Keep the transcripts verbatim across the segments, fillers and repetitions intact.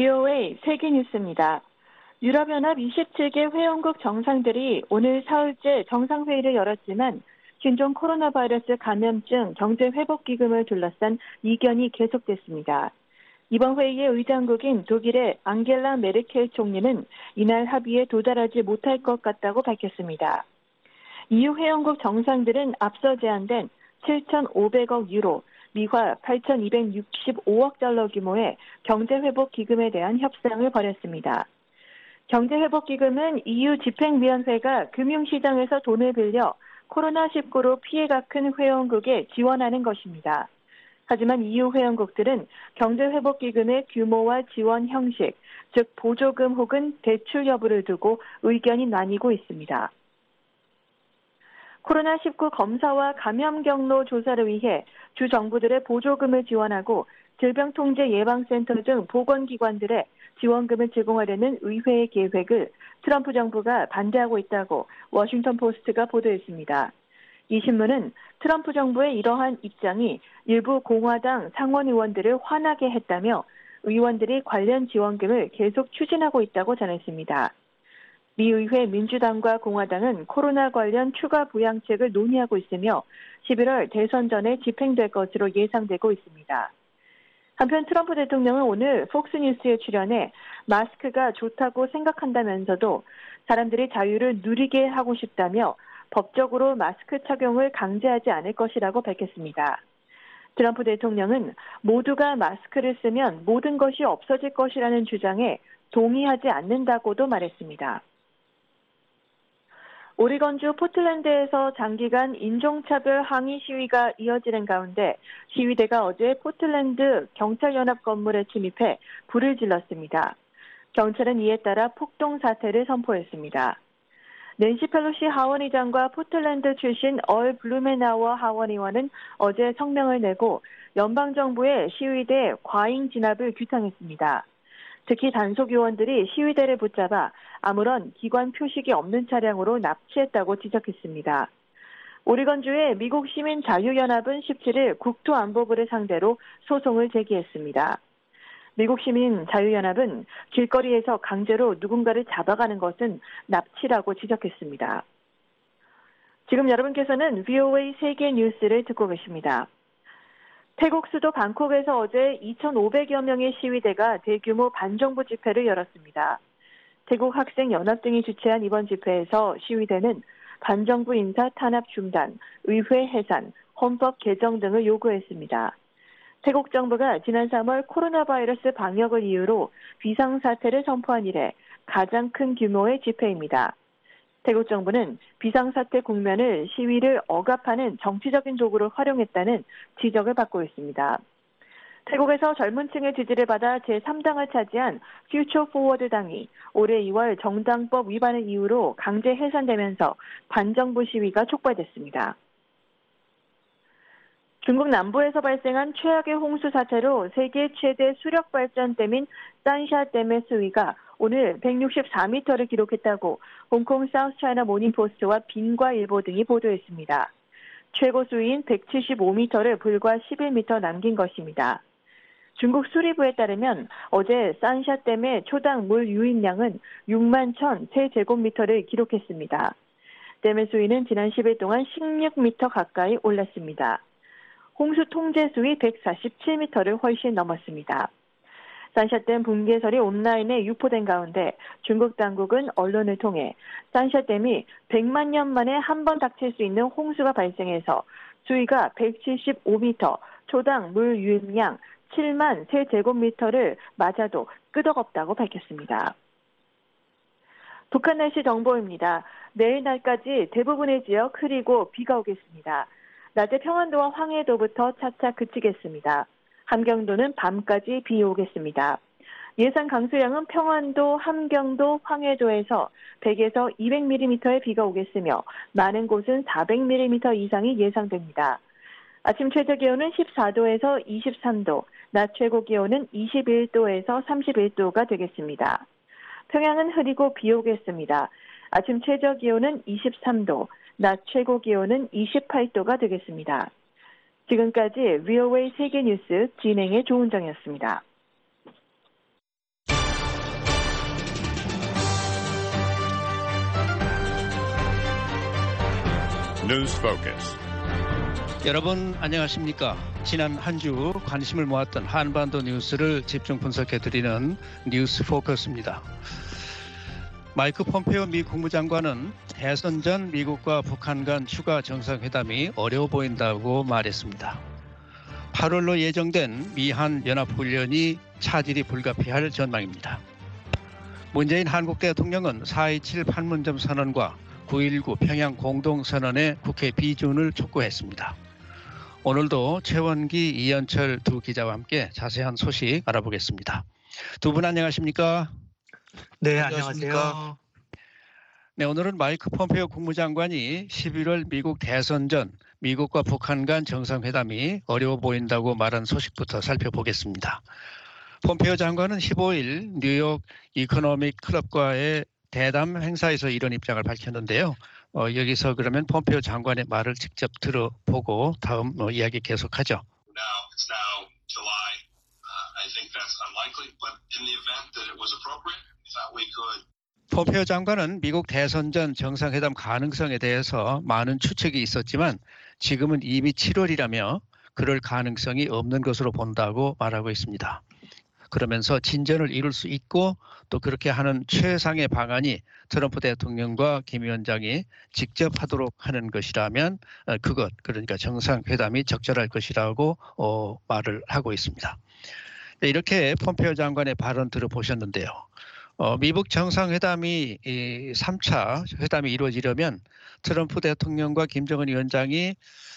브이오에이 세계뉴스입니다. 유럽연합 이십칠 개 회원국 정상들이 오늘 사흘째 정상회의를 열었지만 신종 코로나 바이러스 감염증 경제회복기금을 둘러싼 이견이 계속됐습니다. 이번 회의의 의장국인 독일의 앙겔라 메르켈 총리는 이날 합의에 도달하지 못할 것 같다고 밝혔습니다. 이유 회원국 정상들은 앞서 제안된 칠천오백억 유로, 미화 팔천이백육십오억 달러 규모의 경제회복기금에 대한 협상을 벌였습니다. 경제회복기금은 이유 집행위원회가 금융시장에서 돈을 빌려 코로나 십구로 피해가 큰 회원국에 지원하는 것입니다. 하지만 이유 회원국들은 경제회복기금의 규모와 지원 형식, 즉 보조금 혹은 대출 여부를 두고 의견이 나뉘고 있습니다. 코로나 십구 검사와 감염 경로 조사를 위해 주 정부들의 보조금을 지원하고 질병통제예방센터 등 보건기관들의 지원금을 제공하려는 의회의 계획을 트럼프 정부가 반대하고 있다고 워싱턴 포스트가 보도했습니다. 이 신문은 트럼프 정부의 이러한 입장이 일부 공화당 상원 의원들을 화나게 했다며 의원들이 관련 지원금을 계속 추진하고 있다고 전했습니다. 미 의회 민주당과 공화당은 코로나 관련 추가 부양책을 논의하고 있으며 십일월 대선 전에 집행될 것으로 예상되고 있습니다. 한편 트럼프 대통령은 오늘 폭스뉴스에 출연해 마스크가 좋다고 생각한다면서도 사람들이 자유를 누리게 하고 싶다며 법적으로 마스크 착용을 강제하지 않을 것이라고 밝혔습니다. 트럼프 대통령은 모두가 마스크를 쓰면 모든 것이 없어질 것이라는 주장에 동의하지 않는다고도 말했습니다. 오리건주 포틀랜드에서 장기간 인종차별 항의 시위가 이어지는 가운데 시위대가 어제 포틀랜드 경찰연합 건물에 침입해 불을 질렀습니다. 경찰은 이에 따라 폭동 사태를 선포했습니다. 낸시 펠로시 하원의장과 포틀랜드 출신 얼 블루메나워 하원의원은 어제 성명을 내고 연방정부의 시위대 과잉 진압을 규탄했습니다. 특히 단속 요원들이 시위대를 붙잡아 아무런 기관 표식이 없는 차량으로 납치했다고 지적했습니다. 오리건주의 미국 시민 자유연합은 십칠일 국토안보부를 상대로 소송을 제기했습니다. 미국 시민 자유연합은 길거리에서 강제로 누군가를 잡아가는 것은 납치라고 지적했습니다. 지금 여러분께서는 브이오에이 세계 뉴스를 듣고 계십니다. 태국 수도 방콕에서 어제 이천오백여 명의 시위대가 대규모 반정부 집회를 열었습니다. 태국 학생연합 등이 주최한 이번 집회에서 시위대는 반정부 인사 탄압 중단, 의회 해산, 헌법 개정 등을 요구했습니다. 태국 정부가 지난 삼월 코로나 바이러스 방역을 이유로 비상사태를 선포한 이래 가장 큰 규모의 집회입니다. 태국 정부는 비상사태 국면을 시위를 억압하는 정치적인 도구로 활용했다는 지적을 받고 있습니다. 태국에서 젊은 층의 지지를 받아 제삼 당을 차지한 퓨처 포워드 당이 올해 이월 정당법 위반을 이유로 강제 해산되면서 반정부 시위가 촉발됐습니다. 중국 남부에서 발생한 최악의 홍수 사태로 세계 최대 수력 발전댐인 산샤댐의 수위가 오늘 백육십사 미터를 기록했다고 홍콩 사우스차이나 모닝포스트와 빈과일보 등이 보도했습니다. 최고 수위인 백칠십오 미터를 불과 십일 미터 남긴 것입니다. 중국 수리부에 따르면 어제 산샤댐의 초당 물 유입량은 육만 천 세제곱미터를 기록했습니다. 댐의 수위는 지난 십 일 동안 십육 미터 가까이 올랐습니다. 홍수 통제 수위 백사십칠 미터를 훨씬 넘었습니다. 산샤댐 붕괴설이 온라인에 유포된 가운데 중국 당국은 언론을 통해 산샤댐이 백만 년 만에 한 번 닥칠 수 있는 홍수가 발생해서 수위가 백칠십오 미터, 초당 물 유입량 칠만 세제곱미터를 맞아도 끄덕없다고 밝혔습니다. 북한 날씨 정보입니다. 내일 날까지 대부분의 지역 흐리고 비가 오겠습니다. 낮에 평안도와 황해도부터 차차 그치겠습니다. 함경도는 밤까지 비 오겠습니다. 예상 강수량은 평안도, 함경도, 황해도에서 백에서 이백 밀리미터의 비가 오겠으며 많은 곳은 사백 밀리미터 이상이 예상됩니다. 아침 최저 기온은 십사 도에서 이십삼 도, 낮 최고 기온은 이십일 도에서 삼십일 도가 되겠습니다. 평양은 흐리고 비 오겠습니다. 아침 최저 기온은 이십삼 도, 낮 최고 기온은 이십팔 도가 되겠습니다. 지금까지 브이오에이 세계뉴스 진행의 조은정이었습니다. News Focus. 여러분 안녕하십니까? 지난 한 주 관심을 모았던 한반도 뉴스를 집중 분석해드리는 뉴스 포커스입니다. 마이크 폼페오 미 국무장관은 대선 전 미국과 북한 간 추가 정상회담이 어려워 보인다고 말했습니다. 팔월로 예정된 미한 연합훈련이 차질이 불가피할 전망입니다. 문재인 한국 대통령은 사 이칠 판문점 선언과 구 일구 평양 공동선언에 국회 비준을 촉구했습니다. 오늘도 최원기, 이현철 두 기자와 함께 자세한 소식 알아보겠습니다. 두 분 안녕하십니까? 네, 안녕하세요. 네, 오늘은 마이크 폼페오 국무장관이 십일월 미국 대선 전 미국과 북한 간 정상회담이 어려워 보인다고 말한 소식부터 살펴보겠습니다. 폼페오 장관은 십오일 뉴욕 이코노믹 클럽과의 대담 행사에서 이런 입장을 밝혔는데요. 어, 여기서 그러면 폼페오 장관의 말을 직접 들어보고 다음 어, 이야기 계속하죠. Now, it's now July. Uh, I think that's unlikely, but in the event that it was appropriate, we thought we could. 폼페오 장관은 미국 대선 전 정상회담 가능성에 대해서 많은 추측이 있었지만 지금은 이미 칠월이라며 그럴 가능성이 없는 것으로 본다고 말하고 있습니다. 그러면서 진전을 이룰 수 있고 또 그렇게 하는 최상의 방안이 트럼프 대통령과 김 위원장이 직접 하도록 하는 것이라면 그것, 그러니까 정상회담이 적절할 것이라고 어, 말을 하고 있습니다. 이렇게 폼페오 장관의 발언 들어보셨는데요. 어, 미북 정상회담이 이 삼 차 회담이 이루어지려면 트럼프 대통령과 김정은 위원장이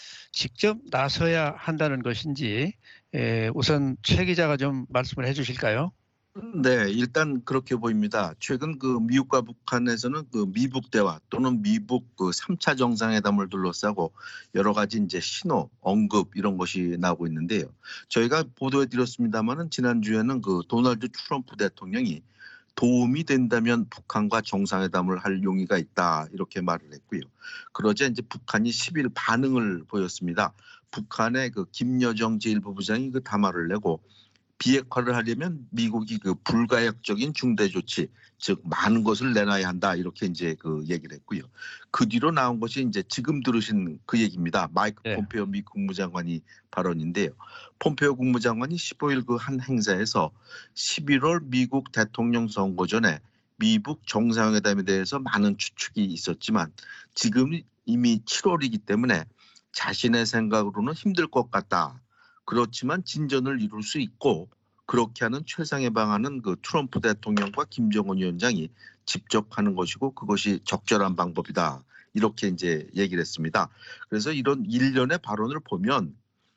직접 나서야 한다는 것인지 에, 우선 최 기자가 좀 말씀을 해주실까요? 네, 일단 그렇게 보입니다. 최근 그 미국과 북한에서는 그 미북 대화 또는 미북 그 삼 차 정상회담을 둘러싸고 여러 가지 이제 신호, 언급 이런 것이 나오고 있는데요. 저희가 보도해드렸습니다만은 지난주에는 그 도널드 트럼프 대통령이 도움이 된다면 북한과 정상회담을 할 용의가 있다 이렇게 말을 했고요. 그러자 이제 북한이 십일 반응을 보였습니다. 북한의 그 김여정 제일부 부장이 그 담화를 내고 비핵화를 하려면 미국이 그 불가역적인 중대 조치, 즉 많은 것을 내놔야 한다 이렇게 이제 그 얘기를 했고요. 그 뒤로 나온 것이 이제 지금 들으신 그 얘기입니다. 마이크 네. 폼페오 미 국무장관이 발언인데요. 폼페오 국무장관이 십오일 그 한 행사에서 십일월 미국 대통령 선거 전에 미북 정상회담에 대해서 많은 추측이 있었지만 지금 이미 칠월이기 때문에 자신의 생각으로는 힘들 것 같다. 그렇지만 진전을 이룰 수 있고 그렇게 하는 최상의 방안은 그 트럼프 대통령과 김정은 위원장이 직접 하는 것이고 그것이 적절한 방법이다. 이렇게 이제 얘기를 했습니다. 그래서 이런 일련의 발언을 보면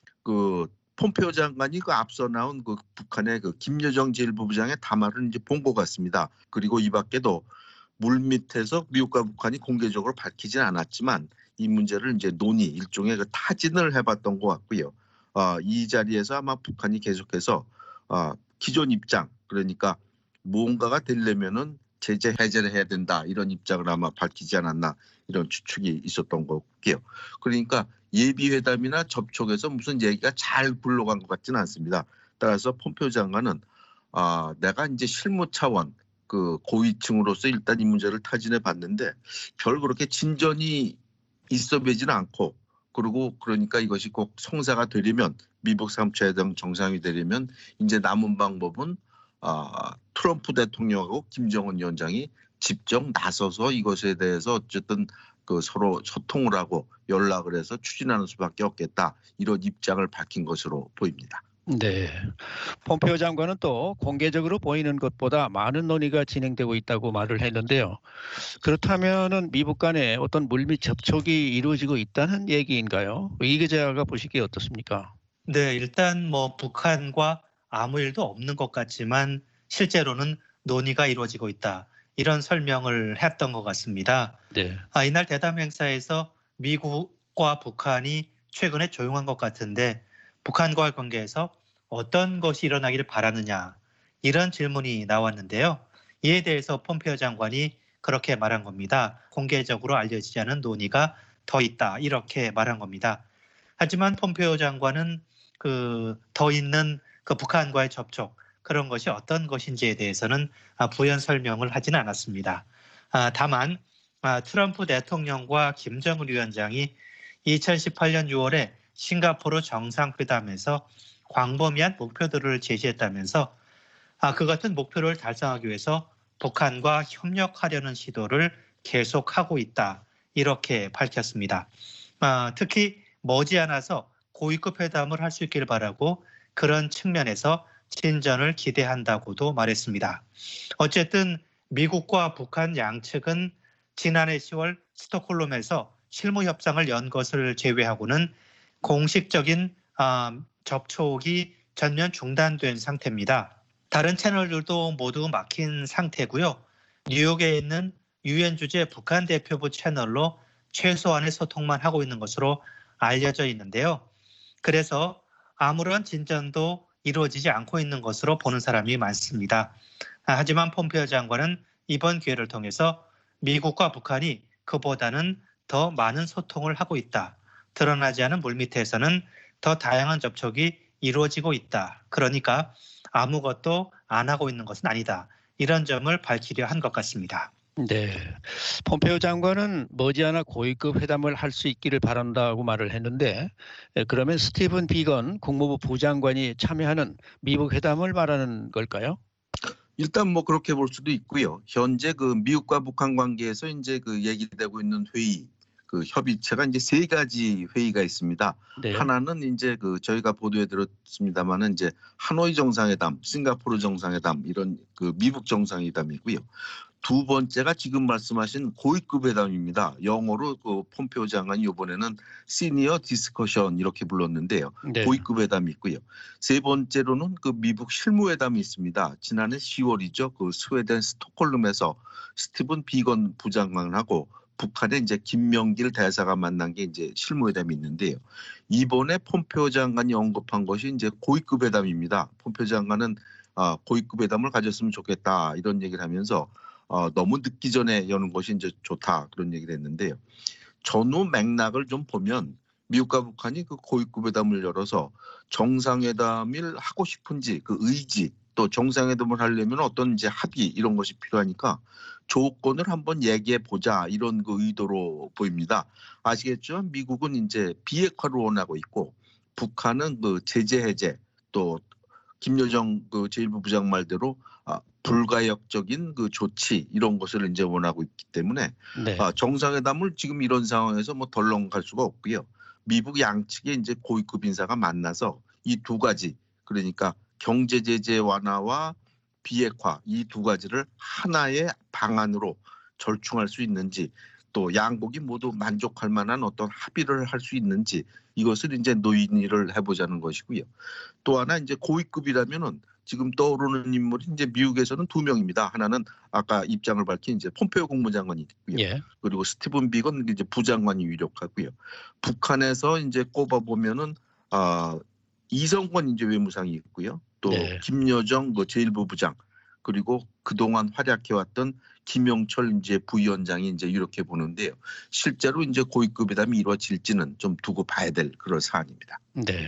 그 폼페오 장관이 그 앞서 나온 그 북한의 그 김여정 제일부 부장의 담화를 이제 본 것 같습니다. 그리고 이 밖에도 물 밑에서 미국과 북한이 공개적으로 밝히진 않았지만 이 문제를 이제 논의 일종의 그 타진을 해봤던 것 같고요. 어, 이 자리에서 아마 북한이 계속해서 어, 기존 입장 그러니까 무언가가 되려면은 제재 해제를 해야 된다 이런 입장을 아마 밝히지 않았나 이런 추측이 있었던 거고요. 그러니까 예비 회담이나 접촉에서 무슨 얘기가 잘 굴러간 것 같지는 않습니다. 따라서 폼페오 장관은 어, 내가 이제 실무 차원 그 고위층으로서 일단 이 문제를 타진해 봤는데 별 그렇게 진전이 있어 보이지는 않고. 그리고 그러니까 이것이 꼭 성사가 되려면 미북 삼 차 회담 정상이 되려면 이제 남은 방법은 아, 트럼프 대통령하고 김정은 위원장이 직접 나서서 이것에 대해서 어쨌든 그 서로 소통을 하고 연락을 해서 추진하는 수밖에 없겠다 이런 입장을 밝힌 것으로 보입니다. 네. 폼페오 장관은 또 공개적으로 보이는 것보다 많은 논의가 진행되고 있다고 말을 했는데요. 그렇다면은 미북 간에 어떤 물밑 접촉이 이루어지고 있다는 얘기인가요? 이 기자가 보시기에 어떻습니까? 네, 일단 뭐 북한과 아무 일도 없는 것 같지만 실제로는 논의가 이루어지고 있다. 이런 설명을 했던 것 같습니다. 네. 아, 이날 대담 행사에서 미국과 북한이 최근에 조용한 것 같은데 북한과의 관계에서 어떤 것이 일어나기를 바라느냐 이런 질문이 나왔는데요. 이에 대해서 폼페오 장관이 그렇게 말한 겁니다. 공개적으로 알려지지 않은 논의가 더 있다 이렇게 말한 겁니다. 하지만 폼페오 장관은 그 더 있는 그 북한과의 접촉 그런 것이 어떤 것인지에 대해서는 부연 설명을 하지는 않았습니다. 다만 아, 트럼프 대통령과 김정은 위원장이 이천십팔 년 유월에 싱가포르 정상회담에서 광범위한 목표들을 제시했다면서 아, 그 같은 목표를 달성하기 위해서 북한과 협력하려는 시도를 계속하고 있다. 이렇게 밝혔습니다. 아, 특히 머지않아서 고위급 회담을 할 수 있길 바라고 그런 측면에서 진전을 기대한다고도 말했습니다. 어쨌든 미국과 북한 양측은 지난해 시월 스톡홀름에서 실무 협상을 연 것을 제외하고는 공식적인 아, 접촉이 전면 중단된 상태입니다. 다른 채널들도 모두 막힌 상태고요. 뉴욕에 있는 유엔 주재 북한 대표부 채널로 최소한의 소통만 하고 있는 것으로 알려져 있는데요. 그래서 아무런 진전도 이루어지지 않고 있는 것으로 보는 사람이 많습니다. 하지만 폼페이오 장관은 이번 기회를 통해서 미국과 북한이 그보다는 더 많은 소통을 하고 있다. 드러나지 않은 물밑에서는 더 다양한 접촉이 이루어지고 있다. 그러니까 아무것도 안 하고 있는 것은 아니다. 이런 점을 밝히려 한 것 같습니다. 네, 폼페이오 장관은 머지않아 고위급 회담을 할 수 있기를 바란다고 말을 했는데, 그러면 스티븐 비건 국무부 부장관이 참여하는 미국 회담을 말하는 걸까요? 일단 뭐 그렇게 볼 수도 있고요. 현재 그 미국과 북한 관계에서 이제 그 얘기되고 있는 회의, 그 협의체가 이제 세 가지 회의가 있습니다. 네. 하나는 이제 그 저희가 보도에 들었습니다만은 이제 하노이 정상회담, 싱가포르 정상회담 이런 그 미국 정상회담이고요. 두 번째가 지금 말씀하신 고위급 회담입니다. 영어로 그 폼페이오 장관이 이번에는 시니어 디스커션 이렇게 불렀는데요. 네. 고위급 회담이 있고요. 세 번째로는 그 미국 실무회담이 있습니다. 지난해 시월이죠. 그 스웨덴 스톡홀름에서 스티븐 비건 부장관하고 북한의 이제 김명길 대사가 만난 게 이제 실무회담이 있는데요. 이번에 폼페이오 장관이 언급한 것이 이제 고위급 회담입니다. 폼페이오 장관은 아, 고위급 회담을 가졌으면 좋겠다 이런 얘기를 하면서 어, 너무 늦기 전에 여는 것이 이제 좋다 그런 얘기를 했는데요. 전후 맥락을 좀 보면 미국과 북한이 그 고위급 회담을 열어서 정상회담을 하고 싶은지 그 의지 또 정상회담을 하려면 어떤 이제 합의 이런 것이 필요하니까 조건을 한번 얘기해 보자 이런 그 의도로 보입니다. 아시겠죠? 미국은 이제 비핵화를 원하고 있고 북한은 그 제재 해제 또 김여정 그 제일부 부장 말대로 아, 불가역적인 그 조치 이런 것을 이제 원하고 있기 때문에 네. 아, 정상회담을 지금 이런 상황에서 뭐 덜렁 갈 수가 없고요. 미국 양측의 이제 고위급 인사가 만나서 이 두 가지 그러니까 경제 제재 완화와 비핵화 이 두 가지를 하나의 방안으로 절충할 수 있는지 또 양국이 모두 만족할 만한 어떤 합의를 할 수 있는지 이것을 이제 논의를 해보자는 것이고요. 또 하나 이제 고위급이라면은 지금 떠오르는 인물이 이제 미국에서는 두 명입니다. 하나는 아까 입장을 밝힌 이제 폼페이오 국무장관이 있고요. 예. 그리고 스티븐 비건 이제 부장관이 유력하고요. 북한에서 이제 꼽아 보면은 아, 이성권 이제 외무상이 있고요. 또 네. 김여정 그 제일부 부장 그리고 그동안 활약해왔던 김영철 이제 부위원장이 이제 이렇게 보는데요. 실제로 이제 고위급 회담이 이루어질지는 좀 두고 봐야 될 그런 사안입니다. 네.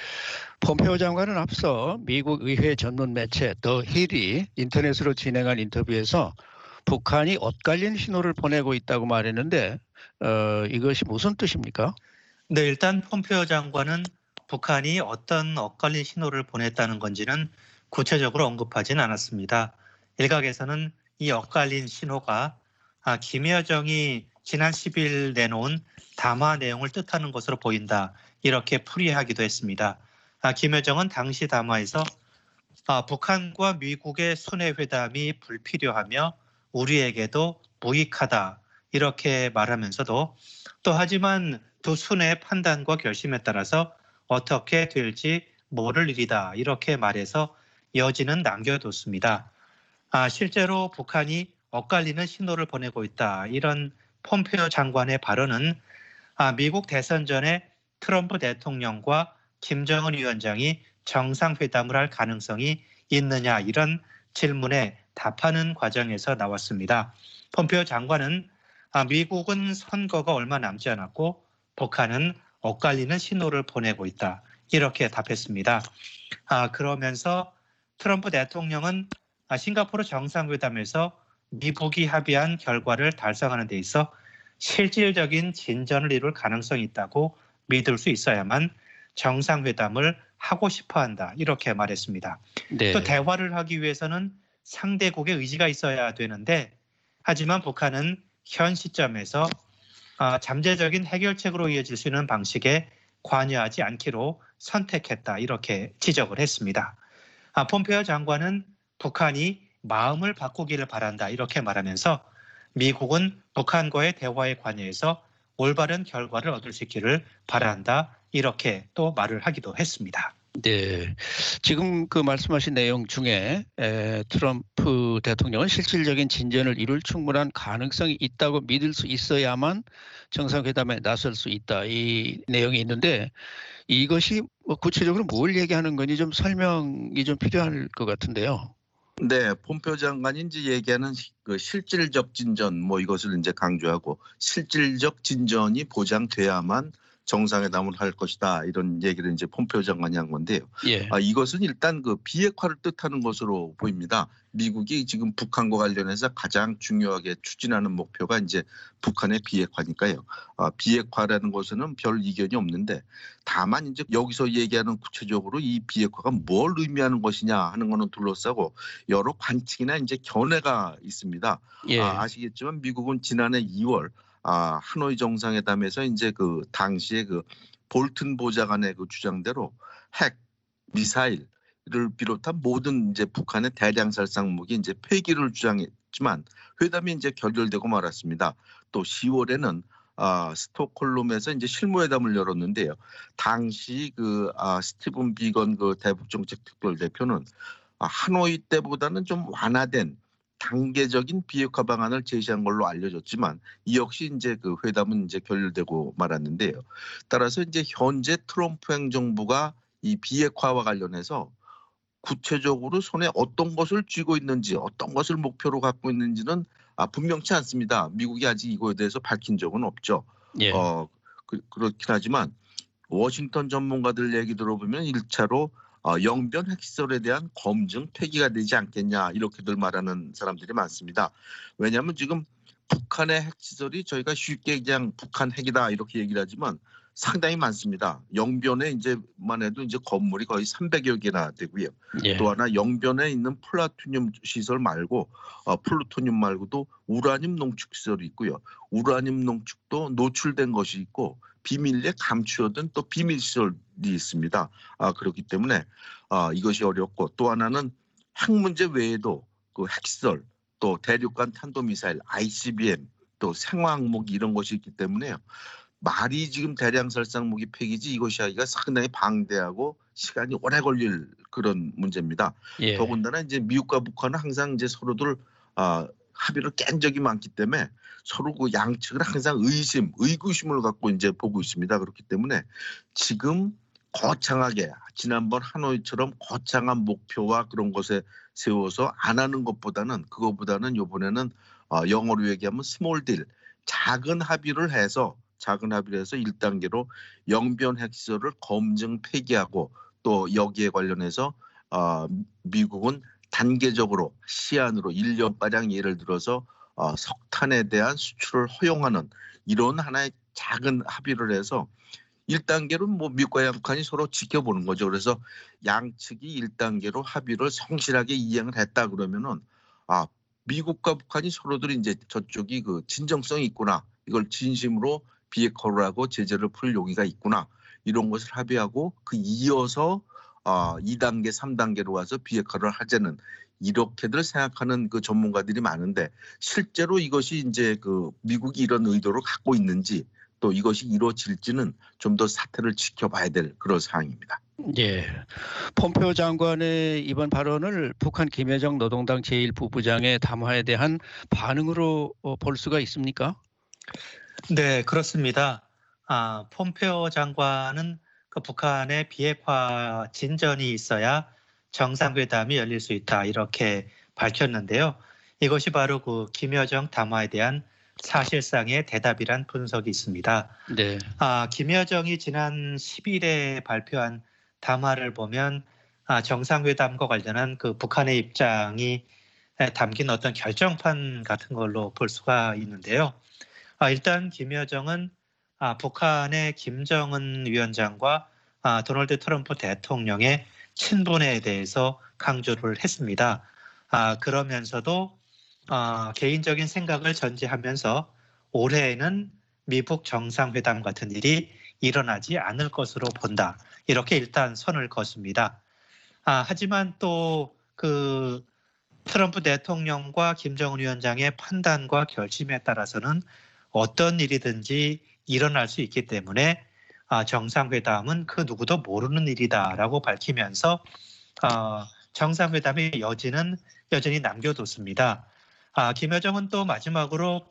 폼페이오 장관은 앞서 미국 의회 전문 매체 더 힐이 인터넷으로 진행한 인터뷰에서 북한이 엇갈린 신호를 보내고 있다고 말했는데 어, 이것이 무슨 뜻입니까? 네, 일단 폼페이오 장관은 북한이 어떤 엇갈린 신호를 보냈다는 건지는 구체적으로 언급하진 않았습니다. 일각에서는 이 엇갈린 신호가 아, 김여정이 지난 십 일 내놓은 담화 내용을 뜻하는 것으로 보인다. 이렇게 풀이하기도 했습니다. 아, 김여정은 당시 담화에서 아, 북한과 미국의 순회 회담이 불필요하며 우리에게도 무익하다. 이렇게 말하면서도 또 하지만 두 순회의 판단과 결심에 따라서 어떻게 될지 모를 일이다. 이렇게 말해서 여지는 남겨뒀습니다. 아, 실제로 북한이 엇갈리는 신호를 보내고 있다. 이런 폼페이오 장관의 발언은 아, 미국 대선 전에 트럼프 대통령과 김정은 위원장이 정상회담을 할 가능성이 있느냐 이런 질문에 답하는 과정에서 나왔습니다. 폼페이오 장관은 아, 미국은 선거가 얼마 남지 않았고 북한은 엇갈리는 신호를 보내고 있다. 이렇게 답했습니다. 아, 그러면서 트럼프 대통령은 싱가포르 정상회담에서 미국이 합의한 결과를 달성하는 데 있어 실질적인 진전을 이룰 가능성이 있다고 믿을 수 있어야만 정상회담을 하고 싶어 한다. 이렇게 말했습니다. 네. 또 대화를 하기 위해서는 상대국의 의지가 있어야 되는데 하지만 북한은 현 시점에서 잠재적인 해결책으로 이어질 수 있는 방식에 관여하지 않기로 선택했다. 이렇게 지적을 했습니다. 폼페이오 장관은 북한이 마음을 바꾸기를 바란다. 이렇게 말하면서 미국은 북한과의 대화에 관여해서 올바른 결과를 얻을 수 있기를 바란다. 이렇게 또 말을 하기도 했습니다. 네, 지금 그 말씀하신 내용 중에 에, 트럼프 대통령은 실질적인 진전을 이룰 충분한 가능성이 있다고 믿을 수 있어야만 정상회담에 나설 수 있다. 이 내용이 있는데 이것이 뭐 구체적으로 뭘 얘기하는 건지 좀 설명이 좀 필요할 것 같은데요. 네, 폼페이오 장관이 이제 얘기하는 그 실질적 진전 뭐 이것을 이제 강조하고 실질적 진전이 보장돼야만 정상회담을 할 것이다 이런 얘기를 이제 폼페이오 장관이 한 건데요. 예. 아, 이것은 일단 그 비핵화를 뜻하는 것으로 보입니다. 미국이 지금 북한과 관련해서 가장 중요하게 추진하는 목표가 이제 북한의 비핵화니까요. 아, 비핵화라는 것에는 별 이견이 없는데 다만 이제 여기서 얘기하는 구체적으로 이 비핵화가 뭘 의미하는 것이냐 하는 거는 둘러싸고 여러 관측이나 이제 견해가 있습니다. 예. 아, 아시겠지만 미국은 지난해 이월 아, 하노이 정상회담에서 이제 그 당시에 그 볼튼 보좌관의 그 주장대로 핵, 미사일을 비롯한 모든 이제 북한의 대량 살상 무기 이제 폐기를 주장했지만 회담이 이제 결렬되고 말았습니다. 또 시월에는 아, 스톡홀름에서 이제 실무회담을 열었는데요. 당시 그 아, 스티븐 비건 그 대북정책 특별대표는 아, 하노이 때보다는 좀 완화된 단계적인 비핵화 방안을 제시한 걸로 알려졌지만 이 역시 이제 그 회담은 이제 결렬되고 말았는데요. 따라서 이제 현재 트럼프 행정부가 이 비핵화와 관련해서 구체적으로 손에 어떤 것을 쥐고 있는지 어떤 것을 목표로 갖고 있는지는 아, 분명치 않습니다. 미국이 아직 이거에 대해서 밝힌 적은 없죠. 예. 어, 그, 그렇긴 하지만 워싱턴 전문가들 얘기 들어보면 일 차로 어, 영변 핵시설에 대한 검증 폐기가 되지 않겠냐 이렇게들 말하는 사람들이 많습니다. 왜냐하면 지금 북한의 핵시설이 저희가 쉽게 그냥 북한 핵이다 이렇게 얘기를 하지만 상당히 많습니다. 영변에 이제만 해도 이제 건물이 거의 삼백여 개나 되고요. 예. 또 하나 영변에 있는 플루토늄 시설 말고 어, 플루토늄 말고도 우라늄 농축 시설이 있고요. 우라늄 농축도 노출된 것이 있고 비밀리에 감추어둔 또 비밀 시설이 있습니다. 아, 그렇기 때문에 아, 이것이 어렵고 또 하나는 핵 문제 외에도 그 핵시설 또 대륙간 탄도미사일 아이씨비엠 또 생화학무기 이런 것이 있기 때문에요. 말이 지금 대량 살상 무기 폐기지 이것이 하기가 상당히 방대하고 시간이 오래 걸릴 그런 문제입니다. 예. 더군다나 이제 미국과 북한은 항상 이제 서로들 아, 합의를 깬 적이 많기 때문에 서로 그 양측을 항상 의심, 의구심을 갖고 이제 보고 있습니다. 그렇기 때문에 지금 거창하게 지난번 하노이처럼 거창한 목표와 그런 것에 세워서 안 하는 것보다는 그것보다는 이번에는 어, 영어로 얘기하면 스몰 딜, 작은 합의를 해서 작은 합의를 해서 일 단계로 영변 핵시설을 검증 폐기하고 또 여기에 관련해서 어, 미국은 단계적으로 시한으로 일 년가량 예를 들어서 어, 석탄에 대한 수출을 허용하는 이런 하나의 작은 합의를 해서 일 단계로는 뭐 미국과 북한이 서로 지켜보는 거죠. 그래서 양측이 일 단계로 합의를 성실하게 이행을 했다 그러면은 아 미국과 북한이 서로들 이제 저쪽이 그 진정성이 있구나. 이걸 진심으로 비핵화를 하고 제재를 풀 용의가 있구나. 이런 것을 합의하고 그 이어서 어, 이 단계, 삼 단계로 와서 비핵화를 하자는 이렇게들 생각하는 그 전문가들이 많은데 실제로 이것이 이제 그 미국이 이런 의도를 갖고 있는지 또 이것이 이루어질지는 좀 더 사태를 지켜봐야 될 그런 상황입니다. 예. 폼페이오 장관의 이번 발언을 북한 김여정 노동당 제일 부부장의 담화에 대한 반응으로 볼 수가 있습니까? 네, 그렇습니다. 아, 폼페이오 장관은 그 북한의 비핵화 진전이 있어야 정상회담이 열릴 수 있다 이렇게 밝혔는데요. 이것이 바로 그 김여정 담화에 대한 사실상의 대답이란 분석이 있습니다. 네. 아, 김여정이 지난 십일에 발표한 담화를 보면 아, 정상회담과 관련한 그 북한의 입장이 담긴 어떤 결정판 같은 걸로 볼 수가 있는데요. 일단 김여정은 북한의 김정은 위원장과 도널드 트럼프 대통령의 친분에 대해서 강조를 했습니다. 그러면서도 개인적인 생각을 전제하면서 올해에는 미북 정상회담 같은 일이 일어나지 않을 것으로 본다. 이렇게 일단 선을 그었습니다. 아, 하지만 또 그 트럼프 대통령과 김정은 위원장의 판단과 결심에 따라서는 어떤 일이든지 일어날 수 있기 때문에 아, 정상회담은 그 누구도 모르는 일이다라고 밝히면서 어, 정상회담의 여지는 여전히 남겨뒀습니다. 아, 김여정은 또 마지막으로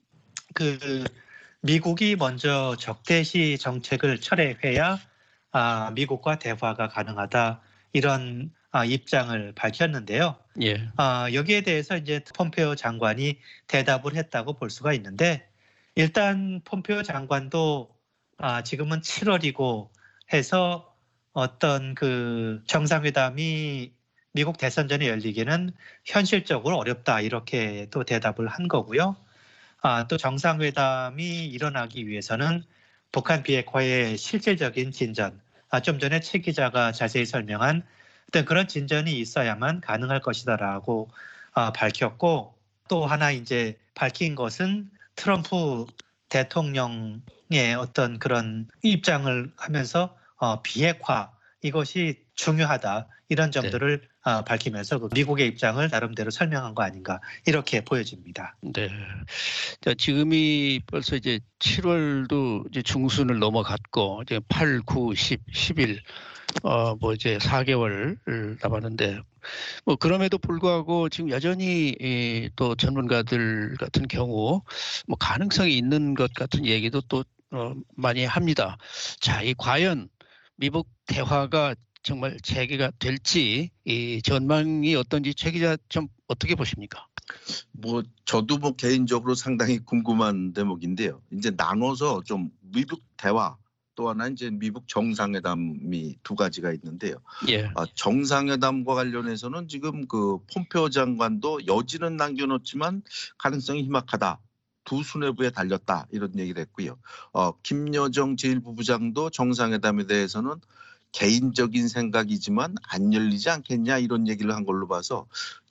그 미국이 먼저 적대시 정책을 철회해야 아, 미국과 대화가 가능하다 이런 아, 입장을 밝혔는데요. 예. 아, 여기에 대해서 이제 폼페오 장관이 대답을 했다고 볼 수가 있는데 일단 폼페오 장관도 아, 지금은 칠월이고 해서 어떤 그 정상회담이 미국 대선 전에 열리기는 현실적으로 어렵다 이렇게 또 대답을 한 거고요. 아, 또 정상회담이 일어나기 위해서는 북한 비핵화의 실질적인 진전, 아, 좀 전에 최 기자가 자세히 설명한 어떤 그런 진전이 있어야만 가능할 것이다라고 아, 밝혔고 또 하나 이제 밝힌 것은 트럼프 대통령의 어떤 그런 입장을 하면서 어, 비핵화 이것이 중요하다 이런 점들을 네. 어, 밝히면서 그 미국의 입장을 나름대로 설명한 거 아닌가 이렇게 보여집니다. 네. 자, 지금이 벌써 이제 칠월도 이제 중순을 넘어갔고 이제 팔, 구, 십, 십일 어, 뭐 이제 사 개월 남았는데 뭐 그럼에도 불구하고 지금 여전히 이, 또 전문가들 같은 경우 뭐 가능성이 있는 것 같은 얘기도 또 어, 많이 합니다. 자, 이 과연 미북 대화가 정말 재개가 될지 이 전망이 어떤지 최 기자 좀 어떻게 보십니까? 뭐 저도 뭐 개인적으로 상당히 궁금한 대목인데요. 이제 나눠서 좀 미북 대화 또 하나 이제 미북 정상회담이 두 가지가 있는데요. 예. 아, 정상회담과 관련해서는 지금 그 폼페오 장관도 여지는 남겨놓지만 가능성이 희박하다. 두 수뇌부에 달렸다 이런 얘기를 했고요. 어, 김여정 제일 부부장도 정상회담에 대해서는 개인적인 생각이지만 안 열리지 않겠냐 이런 얘기를 한 걸로 봐서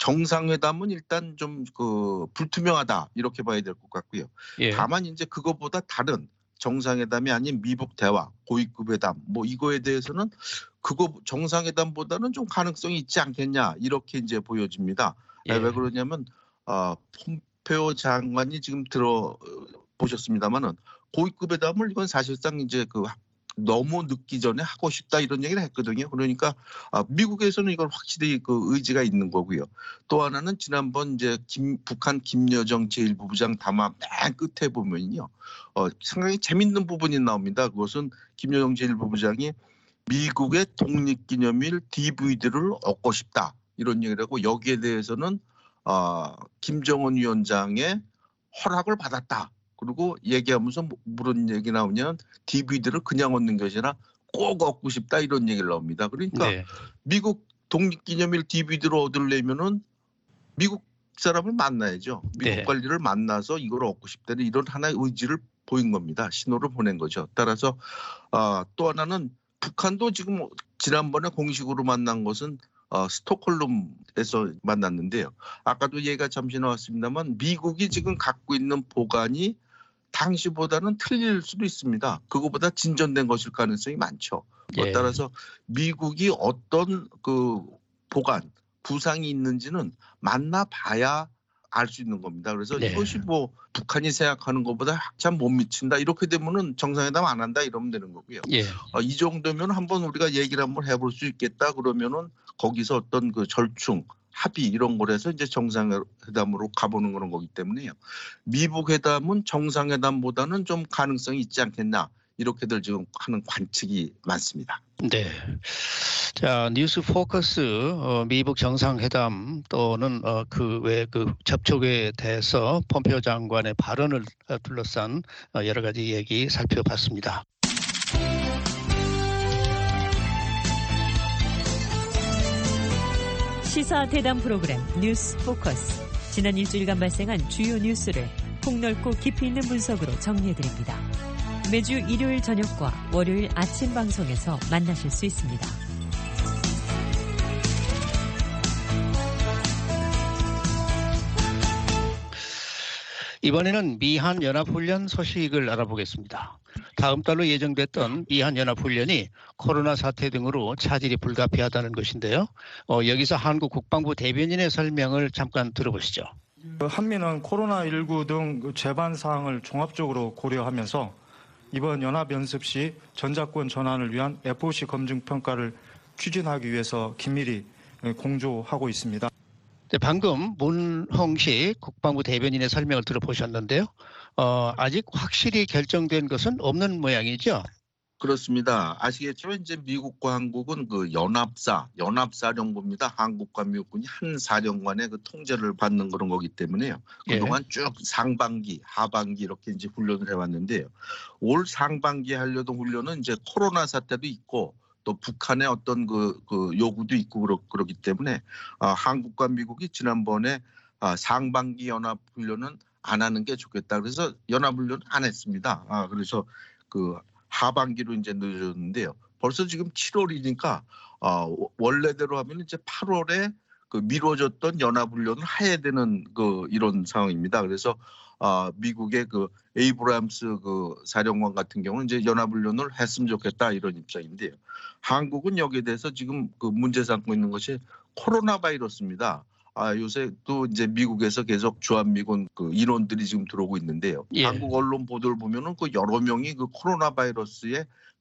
정상회담은 일단 좀 그 불투명하다 이렇게 봐야 될 것 같고요. 예. 다만 이제 그것보다 다른 정상회담이 아닌 미북 대화, 고위급 회담 뭐 이거에 대해서는 그거 정상회담보다는 좀 가능성이 있지 않겠냐 이렇게 이제 보여집니다. 예. 왜 그러냐면 어, 폼페오 장관이 지금 들어 보셨습니다만은 고위급 회담을 이건 사실상 이제 그 너무 늦기 전에 하고 싶다 이런 얘기를 했거든요. 그러니까 미국에서는 이걸 확실히 그 의지가 있는 거고요. 또 하나는 지난번 이제 김, 북한 김여정 제일 부부장 담화 맨 끝에 보면요, 어, 상당히 재밌는 부분이 나옵니다. 그것은 김여정 제일 부부장이 미국의 독립기념일 디브이디를 얻고 싶다 이런 얘기를 하고 여기에 대해서는 어, 김정은 위원장의 허락을 받았다. 그리고 얘기하면서 무슨 얘기 나오냐면 디브이디를 그냥 얻는 것이 아니라 꼭 얻고 싶다 이런 얘기를 나옵니다. 그러니까 네. 미국 독립기념일 디브이디를 얻으려면은 미국 사람을 만나야죠. 미국 네. 관리를 만나서 이걸 얻고 싶다는 이런 하나의 의지를 보인 겁니다. 신호를 보낸 거죠. 따라서 어, 또 하나는 북한도 지금 지난번에 공식으로 만난 것은 어, 스톡홀름에서 만났는데요. 아까도 얘기가 잠시 나왔습니다만 미국이 지금 갖고 있는 보관이 당시보다는 틀릴 수도 있습니다. 그거보다 진전된 것일 가능성이 많죠. 예. 따라서 미국이 어떤 그 보관, 부상이 있는지는 만나봐야 알 수 있는 겁니다. 그래서 네. 이것이 뭐 북한이 생각하는 것보다 한참 못 미친다. 이렇게 되면은 정상회담 안 한다 이러면 되는 거고요. 예. 어, 이 정도면 한번 우리가 얘기를 한번 해볼 수 있겠다. 그러면은 거기서 어떤 그 절충, 합의 이런 걸 해서 이제 정상회담으로 가보는 그런 거기 때문에요. 미북 회담은 정상회담보다는 좀 가능성이 있지 않겠나 이렇게들 지금 하는 관측이 많습니다. 네. 자, 뉴스 포커스 어, 미북 정상회담 또는 어, 그 외 그 접촉에 대해서 폼페오 장관의 발언을 둘러싼 어, 여러 가지 얘기 살펴봤습니다. 시사 대담 프로그램 뉴스 포커스. 지난 일주일간 발생한 주요 뉴스를 폭넓고 깊이 있는 분석으로 정리해드립니다. 매주 일요일 저녁과 월요일 아침 방송에서 만나실 수 있습니다. 이번에는 미한연합훈련 소식을 알아보겠습니다. 다음 달로 예정됐던 미한연합훈련이 코로나 사태 등으로 차질이 불가피하다는 것인데요. 어, 여기서 한국 국방부 대변인의 설명을 잠깐 들어보시죠. 한미는 코로나십구 등 재반 사항을 종합적으로 고려하면서 이번 연합연습 시 전작권 전환을 위한 에프오씨 검증 평가를 추진하기 위해서 긴밀히 공조하고 있습니다. 네, 방금 문홍식 국방부 대변인의 설명을 들어보셨는데요. 어, 아직 확실히 결정된 것은 없는 모양이죠? 그렇습니다. 아시겠지만 이제 미국과 한국은 그 연합사, 연합사령부입니다. 한국과 미국군이 한 사령관의 그 통제를 받는 그런 거기 때문에요. 그동안 예. 쭉 상반기, 하반기 이렇게 이제 훈련을 해왔는데요. 올 상반기에 하려던 훈련은 이제 코로나 사태도 있고 또 북한의 어떤 그, 그 요구도 있고 그렇, 그렇기 때문에 아, 한국과 미국이 지난번에 아, 상반기 연합훈련은 안 하는 게 좋겠다. 그래서 연합훈련 안 했습니다. 아, 그래서 그 하반기로 이제 늦었는데요. 벌써 지금 칠월이니까 어, 원래대로 하면 이제 팔월에 그 미뤄졌던 연합훈련을 해야 되는 그 이런 상황입니다. 그래서 어, 미국의 그 에이브람스 그 사령관 같은 경우는 이제 연합훈련을 했으면 좋겠다 이런 입장인데요. 한국은 여기에 대해서 지금 그 문제 삼고 있는 것이 코로나 바이러스입니다. 아, 요새 또 이제 미국에서 계속 주한미군 그 인원들이 지금 들어오고 있는데요. 예. 한국 언론 보도를 보면은 그 여러 명이 그 코로나 바이러스에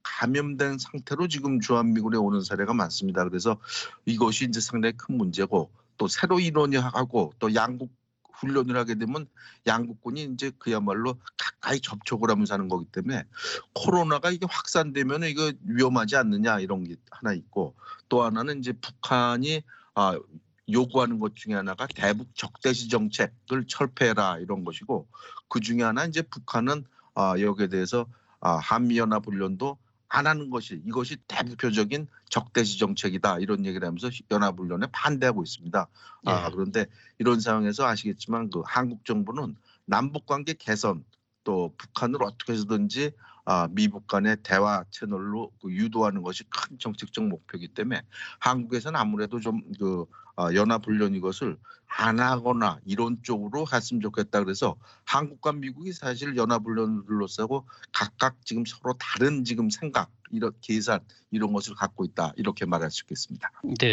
감염된 상태로 지금 주한미군에 오는 사례가 많습니다. 그래서 이것이 이제 상당히 큰 문제고 또 새로 인원이 하고 또 양국 훈련을 하게 되면 양국군이 이제 그야말로 가까이 접촉을 하면서 하는 거기 때문에 코로나가 이게 확산되면 이거 위험하지 않느냐 이런 게 하나 있고 또 하나는 이제 북한이 아, 요구하는 것 중에 하나가 대북 적대시 정책을 철폐해라 이런 것이고 그 중에 하나 이제 북한은 아, 여기에 대해서 아, 한미연합훈련도 안 하는 것이 이것이 대표적인 적대시 정책이다 이런 얘기를 하면서 연합훈련에 반대하고 있습니다. 예. 아, 그런데 이런 상황에서 아시겠지만 그 한국 정부는 남북관계 개선 또 북한을 어떻게 해서든지 아, 미북 간의 대화 채널로 그 유도하는 것이 큰 정책적 목표이기 때문에 한국에서는 아무래도 좀 그 아, 연합훈련 이것을 안 하거나 이런 쪽으로 했으면 좋겠다. 그래서 한국과 미국이 사실 연합훈련을 둘러싸고 각각 지금 서로 다른 지금 생각, 이런 계산 이런 것을 갖고 있다 이렇게 말할 수 있겠습니다.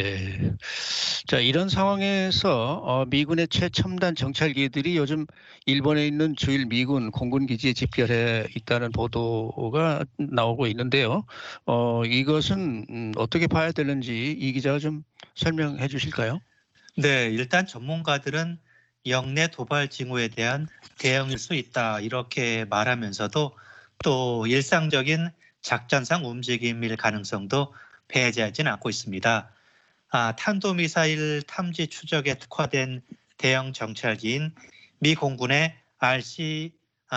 네. 자, 이런 상황에서 어, 미군의 최첨단 정찰기들이 요즘 일본에 있는 주일 미군 공군 기지에 집결해 있다는 보도가 나오고 있는데요. 어, 이것은 음, 어떻게 봐야 되는지 이 기자가 좀 설명해 주실까요? 네, 일단 전문가들은 영내 도발 징후에 대한 대응일 수 있다 이렇게 말하면서도 또 일상적인 작전상 움직임일 가능성도 배제하지는 않고 있습니다. 아, 탄도미사일 탐지 추적에 특화된 대형 정찰기인 미 공군의 알씨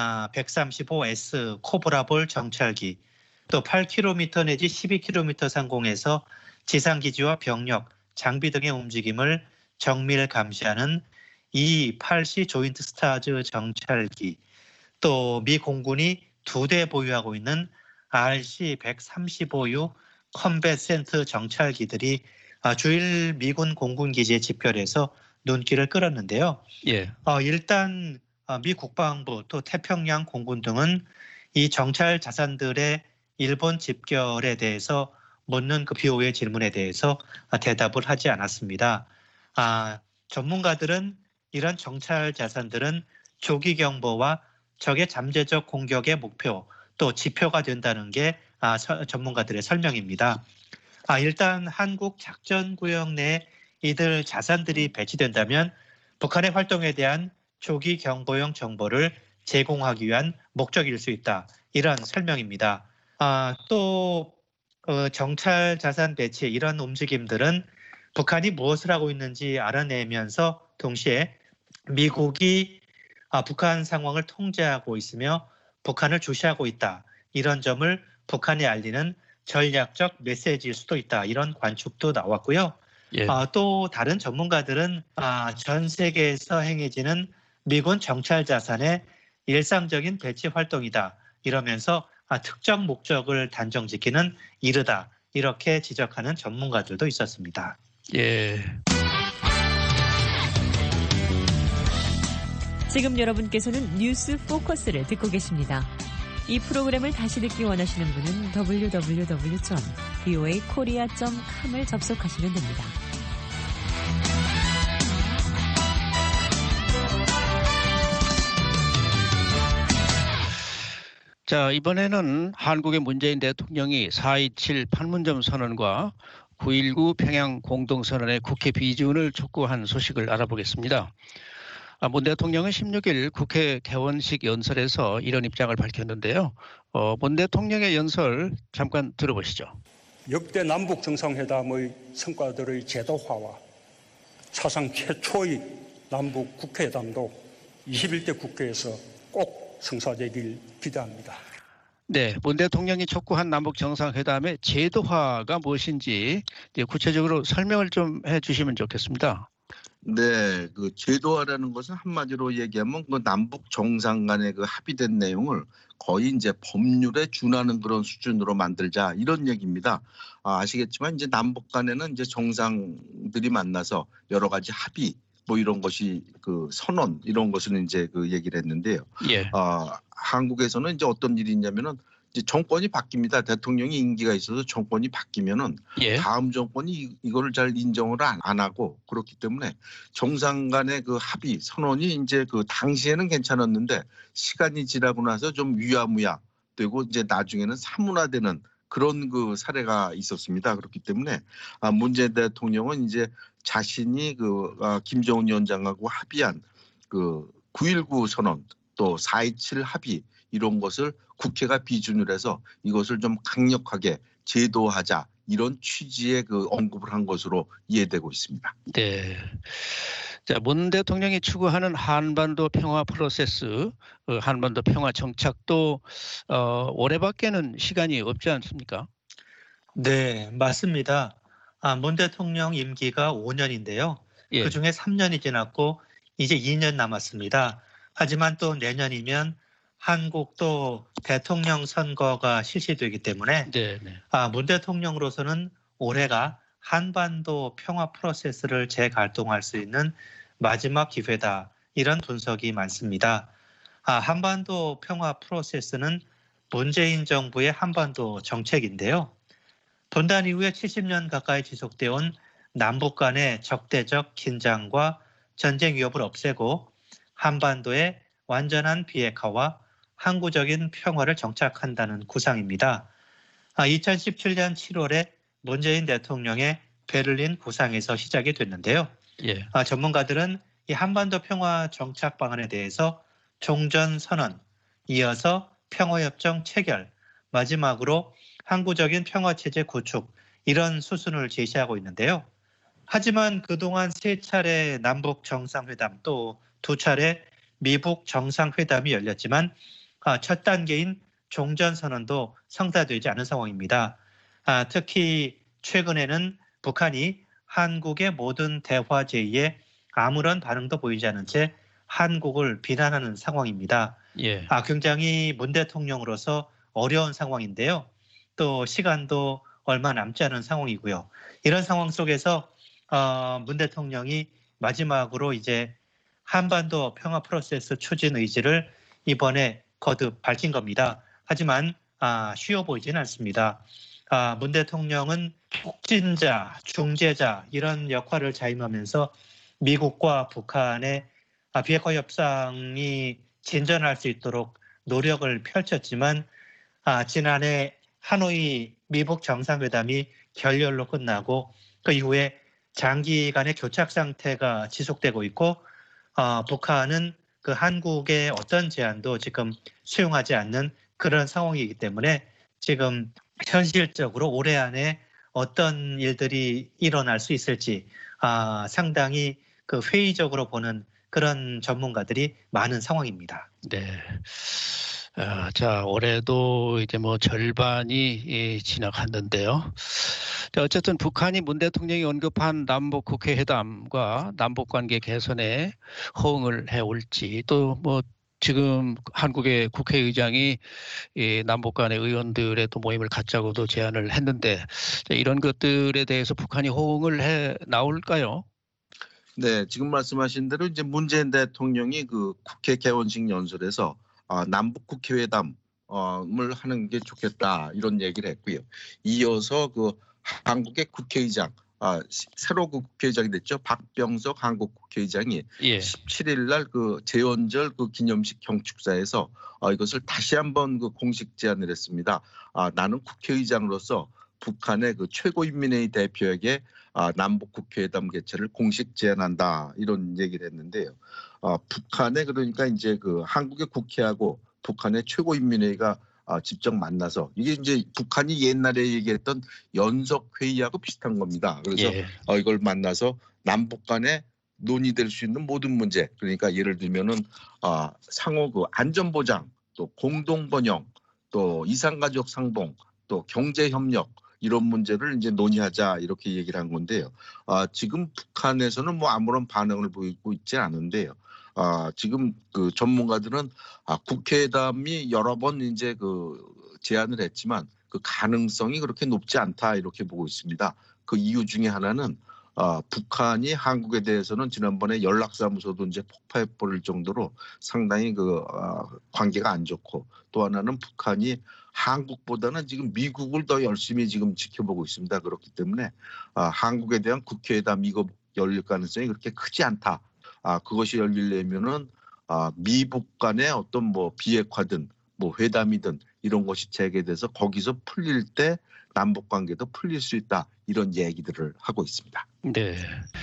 백삼십오 에스 코브라볼 정찰기, 또 팔 킬로미터 내지 십이 킬로미터 상공에서 지상기지와 병력, 장비 등의 움직임을 정밀 감시하는 이 팔 씨 조인트 스타즈 정찰기, 또 미 공군이 두 대 보유하고 있는 알씨 백삼십오 유 컴뱃 센트 정찰기들이 주일 미군 공군 기지에 집결해서 눈길을 끌었는데요. 예. 어, 일단 미 국방부 또 태평양 공군 등은 이 정찰 자산들의 일본 집결에 대해서 묻는 그 비오의 질문에 대해서 대답을 하지 않았습니다. 아, 전문가들은 이런 정찰 자산들은 조기 경보와 적의 잠재적 공격의 목표 또 지표가 된다는 게 아, 서, 전문가들의 설명입니다. 아, 일단 한국 작전구역 내에 이들 자산들이 배치된다면 북한의 활동에 대한 조기 경보용 정보를 제공하기 위한 목적일 수 있다. 이런 설명입니다. 아, 또 어, 정찰 자산 배치 이런 움직임들은 북한이 무엇을 하고 있는지 알아내면서 동시에 미국이 아, 북한 상황을 통제하고 있으며 북한을 주시하고 있다. 이런 점을 북한에 알리는 전략적 메시지일 수도 있다. 이런 관측도 나왔고요. 예. 어, 또 다른 전문가들은 아, 전 세계에서 행해지는 미군 정찰 자산의 일상적인 배치 활동이다 이러면서 아, 특정 목적을 단정짓기는 이르다 이렇게 지적하는 전문가들도 있었습니다. 예. 지금 여러분께서는 뉴스 포커스를 듣고 계십니다. 이 프로그램을 다시 듣기 원하시는 분은 더블유 더블유 더블유 점 브이오에이 코리아 점 컴을 접속하시면 됩니다. 자, 이번에는 한국의 문재인 대통령이 사 이칠 판문점 선언과 구일구 평양 공동선언의 국회 비준을 촉구한 소식을 알아보겠습니다. 문 대통령은 십육일 국회 개원식 연설에서 이런 입장을 밝혔는데요. 어, 문 대통령의 연설 잠깐 들어보시죠. 역대 남북 정상회담의 성과들의 제도화와 사상 최초의 남북 국회회담도 이십일 대 국회에서 꼭 성사되길 기대합니다. 네, 문 대통령이 촉구한 남북 정상회담의 제도화가 무엇인지 구체적으로 설명을 좀 해주시면 좋겠습니다. 네, 그 제도화라는 것은 한마디로 얘기하면 그 남북 정상 간의 그 합의된 내용을 거의 이제 법률에 준하는 그런 수준으로 만들자 이런 얘기입니다. 아, 아시겠지만 이제 남북 간에는 이제 정상들이 만나서 여러 가지 합의 뭐 이런 것이 그 선언 이런 것을 이제 그 얘기를 했는데요. 예. 아, 한국에서는 이제 어떤 일이 있냐면은 이제 정권이 바뀝니다. 대통령이 임기가 있어서 정권이 바뀌면은 예. 다음 정권이 이거를 잘 인정을 안, 안 하고 그렇기 때문에 정상 간의 그 합의 선언이 이제 그 당시에는 괜찮았는데 시간이 지나고 나서 좀 위야무야 되고 이제 나중에는 사문화되는 그런 그 사례가 있었습니다. 그렇기 때문에 아, 문재인 대통령은 이제 자신이 그 아, 김정은 위원장하고 합의한 그 구일구 선언 또 사 이칠 합의 이런 것을 국회가 비준을 해서 이것을 좀 강력하게 제도하자 이런 취지의 그 언급을 한 것으로 이해되고 있습니다. 네. 자, 문 대통령이 추구하는 한반도 평화 프로세스, 한반도 평화 정착도 어, 올해밖에는 시간이 없지 않습니까? 네, 맞습니다. 아, 문 대통령 임기가 오 년인데요. 예. 그중에 삼 년이 지났고 이제 이 년 남았습니다. 하지만 또 내년이면 한국도 대통령 선거가 실시되기 때문에 네, 네. 아, 문 대통령으로서는 올해가 한반도 평화 프로세스를 재갈동할 수 있는 마지막 기회다. 이런 분석이 많습니다. 아, 한반도 평화 프로세스는 문재인 정부의 한반도 정책인데요. 분단 이후에 칠십 년 가까이 지속되어 온 남북 간의 적대적 긴장과 전쟁 위협을 없애고 한반도의 완전한 비핵화와 항구적인 평화를 정착한다는 구상입니다. 이천십칠 년 칠월에 문재인 대통령의 베를린 구상에서 시작이 됐는데요. 예. 전문가들은 이 한반도 평화 정착 방안에 대해서 종전선언, 이어서 평화협정 체결, 마지막으로 항구적인 평화체제 구축 이런 수순을 제시하고 있는데요. 하지만 그동안 세 차례 남북 정상회담 또 두 차례 미북 정상회담이 열렸지만 첫 단계인 종전선언도 성사되지 않은 상황입니다. 특히 최근에는 북한이 한국의 모든 대화 제의에 아무런 반응도 보이지 않은 채 한국을 비난하는 상황입니다. 예. 아, 굉장히 문 대통령으로서 어려운 상황인데요. 또 시간도 얼마 남지 않은 상황이고요. 이런 상황 속에서 어, 문 대통령이 마지막으로 이제 한반도 평화 프로세스 추진 의지를 이번에 거듭 밝힌 겁니다. 하지만 아, 쉬워 보이지는 않습니다. 아, 문 대통령은 폭진자, 중재자 이런 역할을 자임하면서 미국과 북한의 아, 비핵화 협상이 진전할 수 있도록 노력을 펼쳤지만 아, 지난해 하노이 미북 정상회담이 결렬로 끝나고 그 이후에 장기간의 교착 상태가 지속되고 있고 어, 북한은 그 한국의 어떤 제안도 지금 수용하지 않는 그런 상황이기 때문에 지금 현실적으로 올해 안에 어떤 일들이 일어날 수 있을지 아, 상당히 그 회의적으로 보는 그런 전문가들이 많은 상황입니다. 네. 어, 자, 올해도 이제 뭐 절반이 예, 지나갔는데요. 자, 어쨌든 북한이 문 대통령이 언급한 남북 국회회담과 남북 관계 개선에 호응을 해올지 또 뭐 지금 한국의 국회의장이 이 남북 간의 의원들의 또 모임을 갖자고도 제안을 했는데 자, 이런 것들에 대해서 북한이 호응을 해 나올까요? 네, 지금 말씀하신 대로 이제 문재인 대통령이 그 국회 개원식 연설에서 아, 남북 국회회담을 하는 게 좋겠다 이런 얘기를 했고요. 이어서 그 한국의 국회의장 아, 새로 그 국회의장이 됐죠. 박병석 한국 국회의장이 예. 십칠 일 날 그 재헌절 그 기념식 경축사에서 어, 이것을 다시 한번 그 공식 제안을 했습니다. 아, 나는 국회의장으로서 북한의 그 최고인민회의 대표에게 아, 남북 국회회담 개최를 공식 제안한다 이런 얘기를 했는데요. 아, 북한의 그러니까 이제 그 한국의 국회하고 북한의 최고인민회의가 아, 직접 만나서 이게 이제 북한이 옛날에 얘기했던 연석 회의하고 비슷한 겁니다. 그래서 예. 어, 이걸 만나서 남북 간에 논의될 수 있는 모든 문제 그러니까 예를 들면은 아, 상호 그 안전 보장 또 공동 번영 또 이산가족 상봉 또 경제 협력 이런 문제를 이제 논의하자 이렇게 얘기를 한 건데요. 아, 지금 북한에서는 뭐 아무런 반응을 보이고 있지 않은데요. 아, 지금 그 전문가들은 아, 국회담이 여러 번 이제 그 제안을 했지만 그 가능성이 그렇게 높지 않다 이렇게 보고 있습니다. 그 이유 중에 하나는 아, 북한이 한국에 대해서는 지난번에 연락사무소도 이제 폭파해버릴 정도로 상당히 그 아, 관계가 안 좋고 또 하나는 북한이 한국보다는 지금 미국을 더 열심히 지금 지켜보고 있습니다. 그렇기 때문에 아, 한국에 대한 국회회담 이거 열릴 가능성이 그렇게 크지 않다. 아, 그것이 열리려면은 아, 미북 간의 어떤 뭐 비핵화든 뭐 회담이든 이런 것이 재개돼서 거기서 풀릴 때 남북 관계도 풀릴 수 있다 이런 얘기들을 하고 있습니다. 네.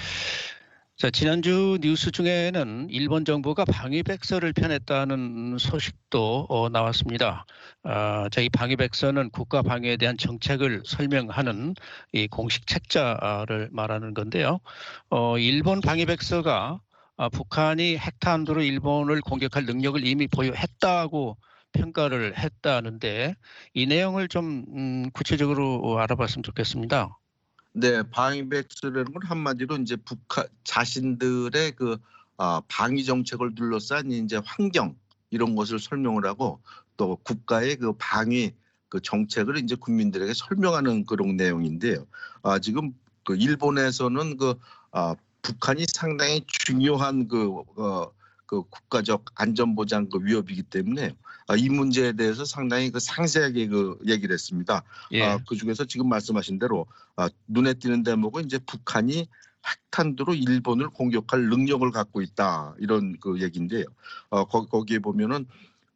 자, 지난주 뉴스 중에는 일본 정부가 방위백서를 펴냈다는 소식도 어, 나왔습니다. 아, 자, 이 방위백서는 국가 방위에 대한 정책을 설명하는 이 공식 책자를 말하는 건데요. 어, 일본 방위백서가 아, 북한이 핵탄두로 일본을 공격할 능력을 이미 보유했다고 평가를 했다는데 이 내용을 좀 음, 구체적으로 알아봤으면 좋겠습니다. 네, 방위백서라는 건 한마디로 이제 북한 자신들의 그 아, 방위 정책을 둘러싼 이제 환경 이런 것을 설명을 하고 또 국가의 그 방위 그 정책을 이제 국민들에게 설명하는 그런 내용인데요. 아, 지금 그 일본에서는 그 아, 북한이 상당히 중요한 그, 어, 그 국가적 안전보장 그 위협이기 때문에 아, 이 문제에 대해서 상당히 그 상세하게 그 얘기를 했습니다. 예. 아, 그 중에서 지금 말씀하신 대로 아, 눈에 띄는 대목은 이제 북한이 핵탄두로 일본을 공격할 능력을 갖고 있다 이런 그 얘기인데요. 어, 거, 거기에 보면은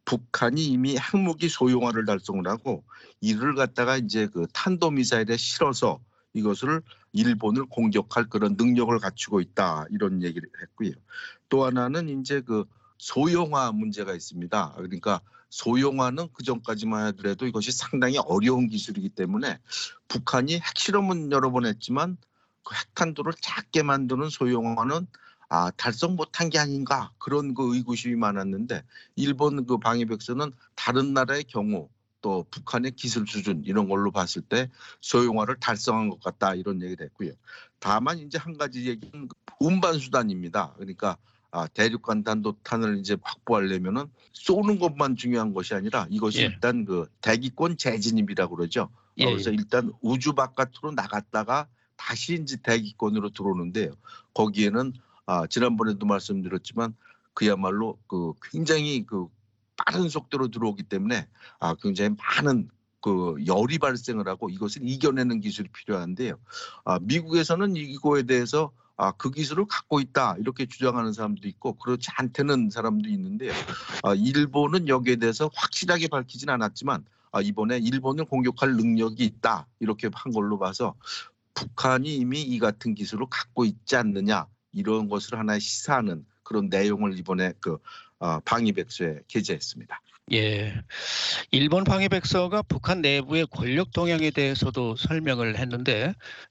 북한이 이미 핵무기 소형화를 달성을 하고 이를 갖다가 이제 그 탄도미사일에 실어서 이것을 일본을 공격할 그런 능력을 갖추고 있다 이런 얘기를 했고요. 또 하나는 이제 그 소형화 문제가 있습니다. 그러니까 소형화는 그 전까지만 하더라도 이것이 상당히 어려운 기술이기 때문에 북한이 핵실험은 여러 번 했지만 그 핵탄두를 작게 만드는 소형화는 아, 달성 못한 게 아닌가 그런 그 의구심이 많았는데 일본 그 방위백서는 다른 나라의 경우 또 북한의 기술 수준 이런 걸로 봤을 때 소형화를 달성한 것 같다 이런 얘기를 했고요. 다만 이제 한 가지 얘기는 운반 수단입니다. 그러니까 아, 대륙간 단도탄을 이제 확보하려면은 쏘는 것만 중요한 것이 아니라 이것이 예. 일단 그 대기권 재진입이라고 그러죠. 예, 어, 그래서 예. 일단 우주 바깥으로 나갔다가 다시 이제 대기권으로 들어오는데요. 거기에는 아, 지난번에도 말씀드렸지만 그야말로 그 굉장히 그 빠른 속도로 들어오기 때문에 아, 굉장히 많은 그 열이 발생을 하고 이것을 이겨내는 기술이 필요한데요. 아, 미국에서는 이거에 대해서 아, 그 기술을 갖고 있다 이렇게 주장하는 사람도 있고 그렇지 않다는 사람도 있는데요. 아, 일본은 여기에 대해서 확실하게 밝히진 않았지만 아, 이번에 일본을 공격할 능력이 있다 이렇게 한 걸로 봐서 북한이 이미 이 같은 기술을 갖고 있지 않느냐 이런 것을 하나 시사하는 그런 내용을 이번에 그 어, 방위백서에 게재했습니다. 예, 일본 방위백서가 북한 내부의 권력 동향에 대해서도 설명을 했는데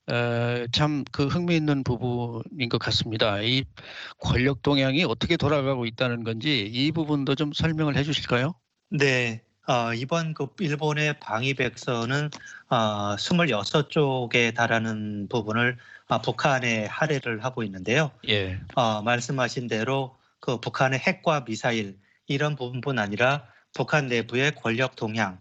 어, 참 그 흥미있는 부분인 것 같습니다. 이 권력 동향이 어떻게 돌아가고 있다는 건지 이 부분도 좀 설명을 해주실까요? 네, 어, 이번 그 일본의 방위백서는 어, 스물여섯 쪽에 달하는 부분을 어, 북한에 할애를 하고 있는데요. 예. 어, 말씀하신 대로 그 북한의 핵과 미사일 이런 부분뿐 아니라 북한 내부의 권력 동향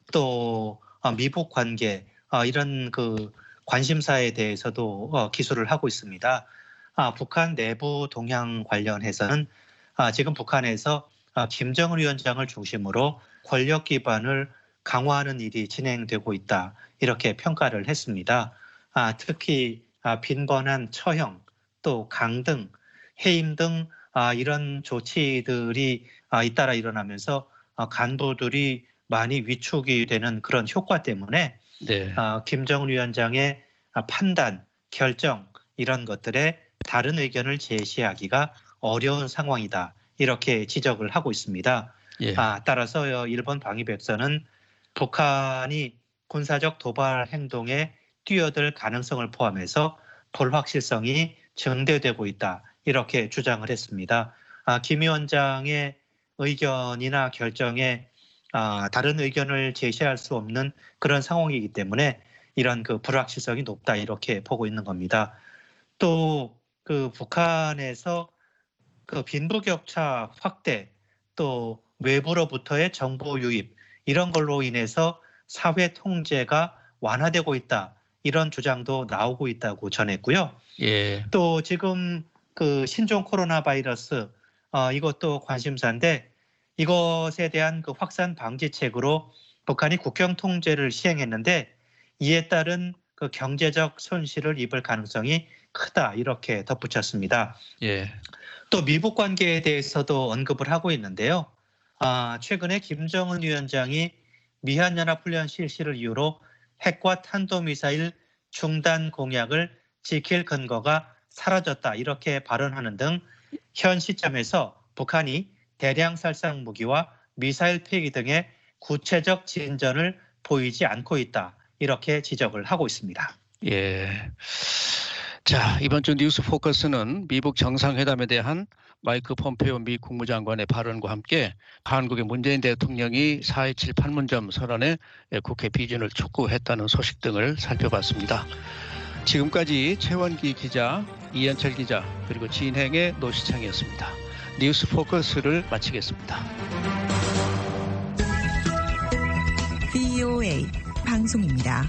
또 어, 미북 관계 어, 이런 그 관심사에 대해서도 어, 기술을 하고 있습니다. 아, 북한 내부 동향 관련해서는 아, 지금 북한에서 아, 김정은 위원장을 중심으로 권력 기반을 강화하는 일이 진행되고 있다. 이렇게 평가를 했습니다. 아, 특히 아, 빈번한 처형, 또 강등, 해임 등 아, 이런 조치들이 아, 잇따라 일어나면서 아, 간부들이 많이 위축이 되는 그런 효과 때문에 네. 아, 김정은 위원장의 아, 판단, 결정 이런 것들에 다른 의견을 제시하기가 어려운 상황이다. 이렇게 지적을 하고 있습니다. 예. 아, 따라서 일본 방위백서는 북한이 군사적 도발 행동에 뛰어들 가능성을 포함해서 불확실성이 증대되고 있다. 이렇게 주장을 했습니다. 아, 김 위원장의 의견이나 결정에 아, 다른 의견을 제시할 수 없는 그런 상황이기 때문에 이런 그 불확실성이 높다. 이렇게 보고 있는 겁니다. 또 그 북한에서 그 빈부격차 확대 또 외부로부터의 정보 유입 이런 걸로 인해서 사회 통제가 완화되고 있다. 이런 주장도 나오고 있다고 전했고요. 예. 또 지금 그 신종 코로나 바이러스 어, 이것도 관심사인데 이것에 대한 그 확산 방지책으로 북한이 국경 통제를 시행했는데 이에 따른 그 경제적 손실을 입을 가능성이 크다. 이렇게 덧붙였습니다. 예. 또 미북 관계에 대해서도 언급을 하고 있는데요. 아, 최근에 김정은 위원장이 미한연합훈련 실시를 이유로 핵과 탄도미사일 중단 공약을 지킬 근거가 사라졌다. 이렇게 발언하는 등 현 시점에서 북한이 대량 살상 무기와 미사일 폐기 등의 구체적 진전을 보이지 않고 있다. 이렇게 지적을 하고 있습니다. 예. 자, 이번 주 뉴스 포커스는 미북 정상회담에 대한 마이크 폼페이오 미 국무장관의 발언과 함께 한국의 문재인 대통령이 사 이칠 판문점 선언에 국회 비준을 촉구했다는 소식 등을 살펴봤습니다. 지금까지 최원기 기자, 이현철 기자, 그리고 진행의 노시창이었습니다. 뉴스 포커스를 마치겠습니다. 브이오에이 방송입니다.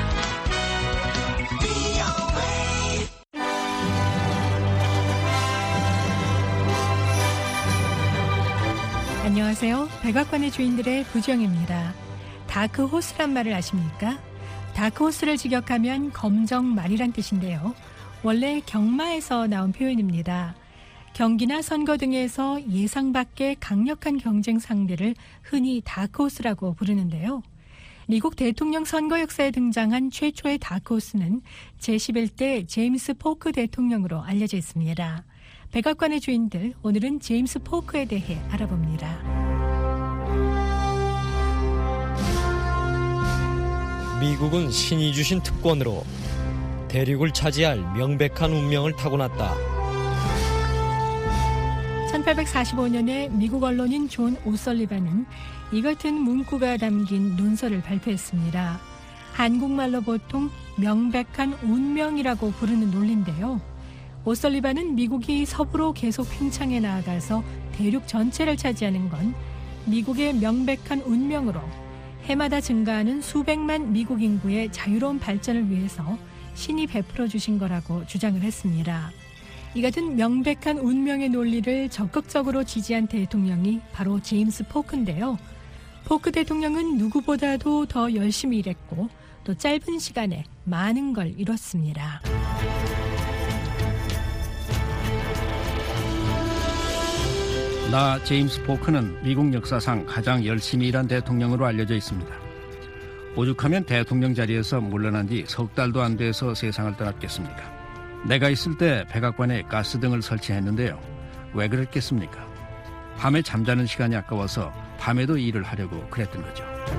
안녕하세요. 백악관의 주인들의 부정입니다. 다크호스란 말을 아십니까? 다크호스를 직역하면 검정 말이란 뜻인데요. 원래 경마에서 나온 표현입니다. 경기나 선거 등에서 예상 밖의 강력한 경쟁 상대를 흔히 다크호스라고 부르는데요. 미국 대통령 선거 역사에 등장한 최초의 다크호스는 제십일 대 제임스 포크 대통령으로 알려져 있습니다. 백악관의 주인들, 오늘은 제임스 포크에 대해 알아봅니다. 미국은 신이 주신 특권으로 대륙을 차지할 명백한 운명을 타고났다. 천팔백사십오 년에 미국 언론인 존 오설리반은 이 같은 문구가 담긴 논설을 발표했습니다. 한국말로 보통 명백한 운명이라고 부르는 논리인데요. 오설리반은 미국이 서부로 계속 팽창해 나아가서 대륙 전체를 차지하는 건 미국의 명백한 운명으로 해마다 증가하는 수백만 미국 인구의 자유로운 발전을 위해서 신이 베풀어 주신 거라고 주장을 했습니다. 이 같은 명백한 운명의 논리를 적극적으로 지지한 대통령이 바로 제임스 포크인데요. 포크 대통령은 누구보다도 더 열심히 일했고 또 짧은 시간에 많은 걸 이뤘습니다. 나 제임스 포크는 미국 역사상 가장 열심히 일한 대통령으로 알려져 있습니다. 오죽하면 대통령 자리에서 물러난 지 석 달도 안 돼서 세상을 떠났겠습니까? 내가 있을 때 백악관에 가스등을 설치했는데요. 왜 그랬겠습니까? 밤에 잠자는 시간이 아까워서 밤에도 일을 하려고 그랬던 거죠.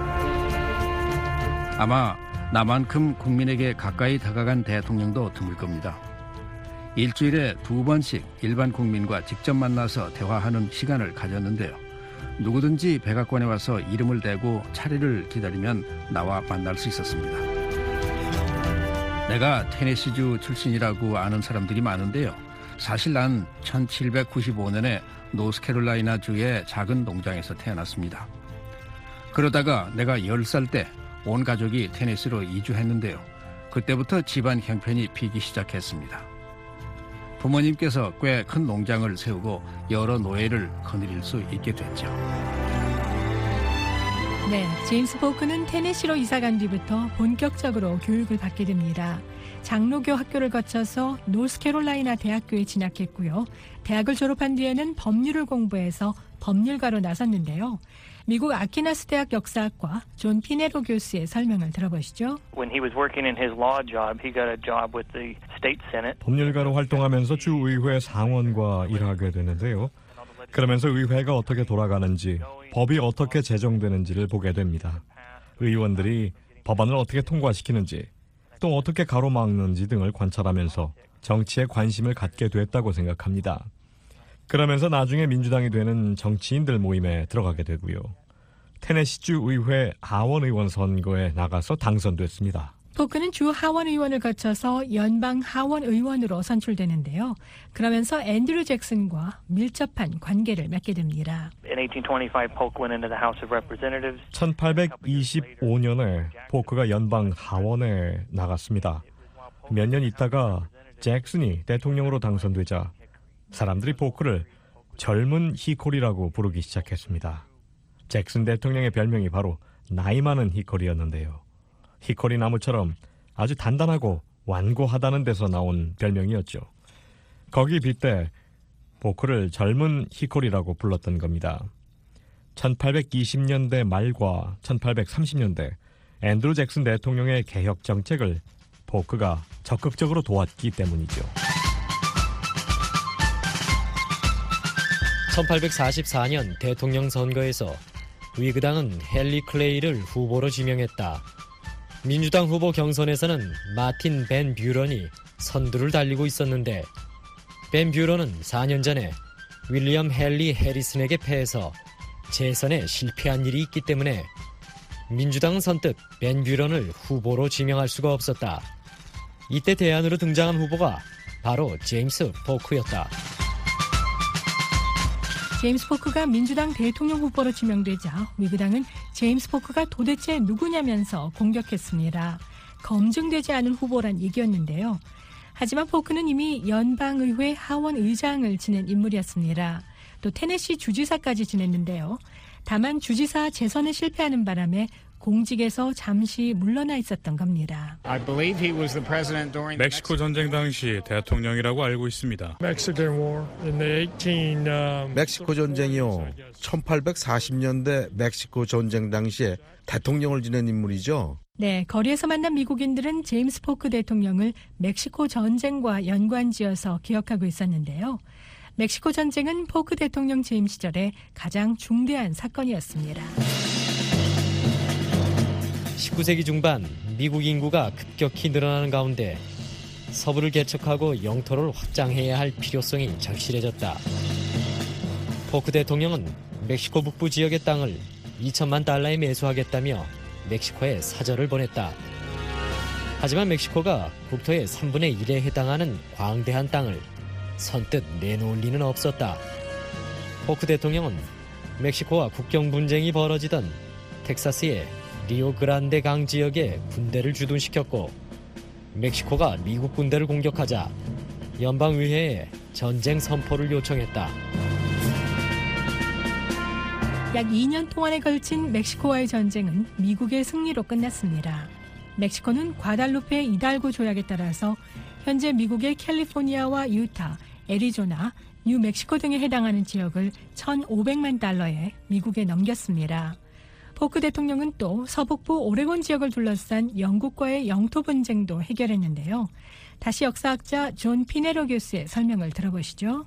아마 나만큼 국민에게 가까이 다가간 대통령도 드물 겁니다. 일주일에 두 번씩 일반 국민과 직접 만나서 대화하는 시간을 가졌는데요. 누구든지 백악관에 와서 이름을 대고 차례를 기다리면 나와 만날 수 있었습니다. 내가 테네시주 출신이라고 아는 사람들이 많은데요. 사실 난 천칠백구십오 년에 노스캐롤라이나주의 작은 농장에서 태어났습니다. 그러다가 내가 열 살 때 온 가족이 테네시로 이주했는데요. 그때부터 집안 형편이 비기 시작했습니다. 부모님께서 꽤 큰 농장을 세우고 여러 노예를 거느릴 수 있게 됐죠. 네, 제임스 포크는 테네시로 이사간 뒤부터 본격적으로 교육을 받게 됩니다. 장로교 학교를 거쳐서 노스캐롤라이나 대학교에 진학했고요. 대학을 졸업한 뒤에는 법률을 공부해서 법률가로 나섰는데요. 미국 아키나스 대학 역사학과 존 피네로 교수의 설명을 들어보시죠. When he was working in his law job, he got a job with the state senate. 법률가로 활동하면서 주의회 상원과 일하게 되는데요. 그러면서 의회가 어떻게 돌아가는지, 법이 어떻게 제정되는지를 보게 됩니다. 의원들이 법안을 어떻게 통과시키는지, 또 어떻게 가로막는지 등을 관찰하면서 정치에 관심을 갖게 됐다고 생각합니다. 그러면서 나중에 민주당이 되는 정치인들 모임에 들어가게 되고요. 테네시주 의회 하원의원 선거에 나가서 당선됐습니다. 포크는 주 하원의원을 거쳐서 연방 하원의원으로 선출되는데요. 그러면서 앤드류 잭슨과 밀접한 관계를 맺게 됩니다. In eighteen twenty-five, Polk went into the House of Representatives. 천팔백이십오 년에 포크가 연방 하원에 나갔습니다. 몇 년 있다가 잭슨이 대통령으로 당선되자 사람들이 포크를 젊은 히콜이라고 부르기 시작했습니다. 잭슨 대통령의 별명이 바로 나이 많은 히콜이었는데요. 히콜이 나무처럼 아주 단단하고 완고하다는 데서 나온 별명이었죠. 거기 빗대 포크를 젊은 히콜이라고 불렀던 겁니다. 천팔백이십 년대 말과 천팔백삼십 년대 앤드루 잭슨 대통령의 개혁 정책을 포크가 적극적으로 도왔기 때문이죠. 천팔백사십사 년 대통령 선거에서 위그당은 헨리 클레이를 후보로 지명했다. 민주당 후보 경선에서는 마틴 벤 뷰런이 선두를 달리고 있었는데 벤 뷰런은 사 년 전에 윌리엄 헨리 해리슨에게 패해서 재선에 실패한 일이 있기 때문에 민주당은 선뜻 벤 뷰런을 후보로 지명할 수가 없었다. 이때 대안으로 등장한 후보가 바로 제임스 포크였다. 제임스 포크가 민주당 대통령 후보로 지명되자 위그당은 제임스 포크가 도대체 누구냐면서 공격했습니다. 검증되지 않은 후보란 얘기였는데요. 하지만 포크는 이미 연방의회 하원의장을 지낸 인물이었습니다. 또 테네시 주지사까지 지냈는데요. 다만 주지사 재선에 실패하는 바람에 공직에서 잠시 물러나 있었던 겁니다. 멕시코 전쟁 당시 대통령이라고 알고 있습니다. 멕시코 전쟁이요. 천팔백사십 년대 멕시코 전쟁 당시에 대통령을 지낸 인물이죠. 네, 거리에서 만난 미국인들은 제임스 포크 대통령을 멕시코 전쟁과 연관지어서 기억하고 있었는데요. 멕시코 전쟁은 포크 대통령 재임 시절에 가장 중대한 사건이었습니다. 십구 세기 중반 미국 인구가 급격히 늘어나는 가운데 서부를 개척하고 영토를 확장해야 할 필요성이 절실해졌다. 포크 대통령은 멕시코 북부 지역의 땅을 이천만 달러에 매수하겠다며 멕시코에 사절을 보냈다. 하지만 멕시코가 국토의 삼분의 일에 해당하는 광대한 땅을 선뜻 내놓을 리는 없었다. 포크 대통령은 멕시코와 국경 분쟁이 벌어지던 텍사스의 리오그란데 강 지역에 군대를 주둔시켰고 멕시코가 미국 군대를 공격하자 연방의회에 전쟁 선포를 요청했다. 약 이 년 동안에 걸친 멕시코와의 전쟁은 미국의 승리로 끝났습니다. 멕시코는 과달루페 이달고 조약에 따라서 현재 미국의 캘리포니아와 유타, 애리조나, 뉴멕시코 등에 해당하는 지역을 천오백만 달러에 미국에 넘겼습니다. 포크 대통령은 또 서북부 오레곤 지역을 둘러싼 영국과의 영토 분쟁도 해결했는데요. 다시 역사학자 존 피네로 교수의 설명을 들어보시죠.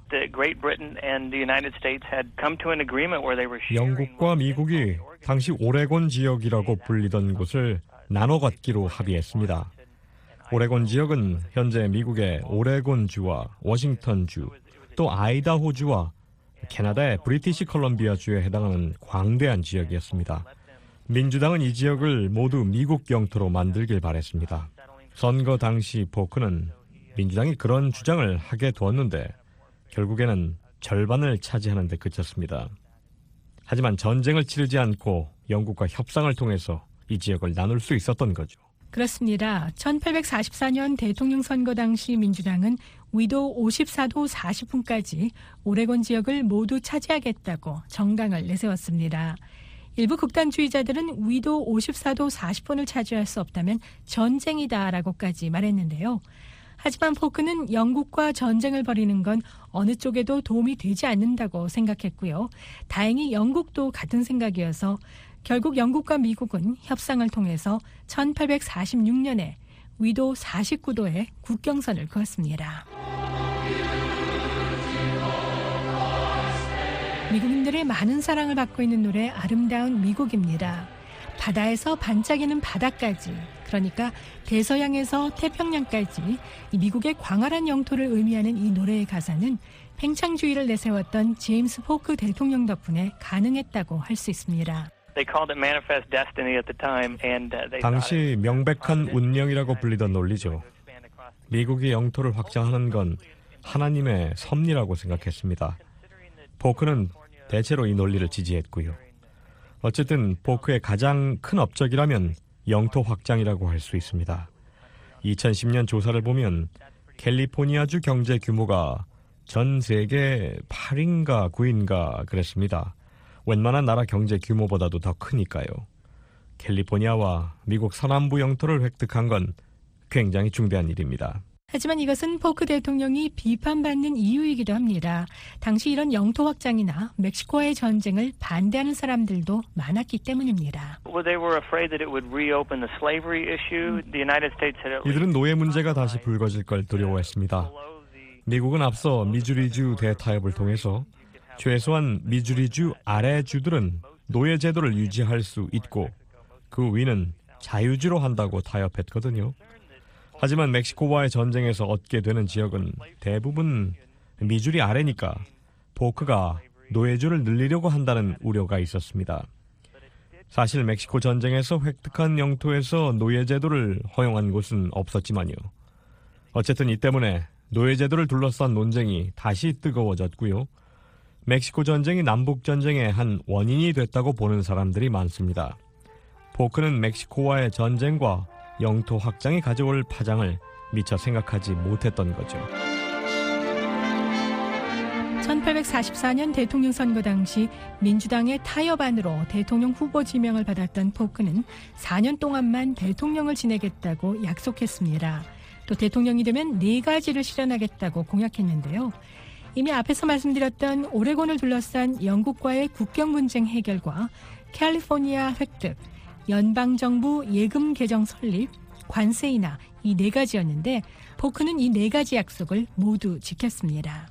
영국과 미국이 당시 오레곤 지역이라고 불리던 곳을 나눠 갖기로 합의했습니다. 오레곤 지역은 현재 미국의 오레곤주와 워싱턴주, 또 아이다호주와 캐나다의 브리티시 컬럼비아주에 해당하는 광대한 지역이었습니다. 민주당은 이 지역을 모두 미국 영토로 만들길 바랬습니다. 선거 당시 포크는 민주당이 그런 주장을 하게 두었는데 결국에는 절반을 차지하는 데 그쳤습니다. 하지만 전쟁을 치르지 않고 영국과 협상을 통해서 이 지역을 나눌 수 있었던 거죠. 그렇습니다. 천팔백사십사 년 대통령 선거 당시 민주당은 위도 오십사 도 사십 분까지 오레곤 지역을 모두 차지하겠다고 정당을 내세웠습니다. 일부 극단주의자들은 위도 오십사 도 사십 분을 차지할 수 없다면 전쟁이다라고까지 말했는데요. 하지만 포크는 영국과 전쟁을 벌이는 건 어느 쪽에도 도움이 되지 않는다고 생각했고요. 다행히 영국도 같은 생각이어서 결국 영국과 미국은 협상을 통해서 천팔백사십육 년에 위도 사십구 도의 국경선을 그었습니다. 미국인들의 많은 사랑을 받고 있는 노래 아름다운 미국입니다. 바다에서 반짝이는 바다까지, 그러니까 대서양에서 태평양까지 이 미국의 광활한 영토를 의미하는 이 노래의 가사는 팽창주의를 내세웠던 제임스 포크 대통령 덕분에 가능했다고 할 수 있습니다. 당시 명백한 운명이라고 불리던 논리죠. 미국이 영토를 확장하는 건 하나님의 섭리라고 생각했습니다. 포크는 대체로 이 논리를 지지했고요. 어쨌든 포크의 가장 큰 업적이라면 영토 확장이라고 할 수 있습니다. 이천십 년 조사를 보면 캘리포니아주 경제 규모가 전 세계 팔인가 구인가 그랬습니다. 웬만한 나라 경제 규모보다도 더 크니까요. 캘리포니아와 미국 서남부 영토를 획득한 건 굉장히 중대한 일입니다. 하지만 이것은 포크 대통령이 비판받는 이유이기도 합니다. 당시 이런 영토 확장이나 멕시코와의 전쟁을 반대하는 사람들도 많았기 때문입니다. 이들은 노예 문제가 다시 불거질 걸 두려워했습니다. 미국은 앞서 미주리주 대타협을 통해서 최소한 미주리주 아래 주들은 노예 제도를 유지할 수 있고 그 위는 자유주로 한다고 타협했거든요. 하지만 멕시코와의 전쟁에서 얻게 되는 지역은 대부분 미주리 아래니까 포크가 노예주를 늘리려고 한다는 우려가 있었습니다. 사실 멕시코 전쟁에서 획득한 영토에서 노예 제도를 허용한 곳은 없었지만요. 어쨌든 이 때문에 노예 제도를 둘러싼 논쟁이 다시 뜨거워졌고요. 멕시코 전쟁이 남북 전쟁의 한 원인이 됐다고 보는 사람들이 많습니다. 포크는 멕시코와의 전쟁과 영토 확장이 가져올 파장을 미처 생각하지 못했던 거죠. 천팔백사십사 년 대통령 선거 당시 민주당의 타협안으로 대통령 후보 지명을 받았던 포크는 사 년 동안만 대통령을 지내겠다고 약속했습니다. 또 대통령이 되면 네 가지를 실현하겠다고 공약했는데요. 이미 앞에서 말씀드렸던 오레곤을 둘러싼 영국과의 국경 분쟁 해결과 캘리포니아 획득, 연방정부 예금 개정 설립, 관세 인하 이 네 가지였는데 포크는 이 네 가지 약속을 모두 지켰습니다.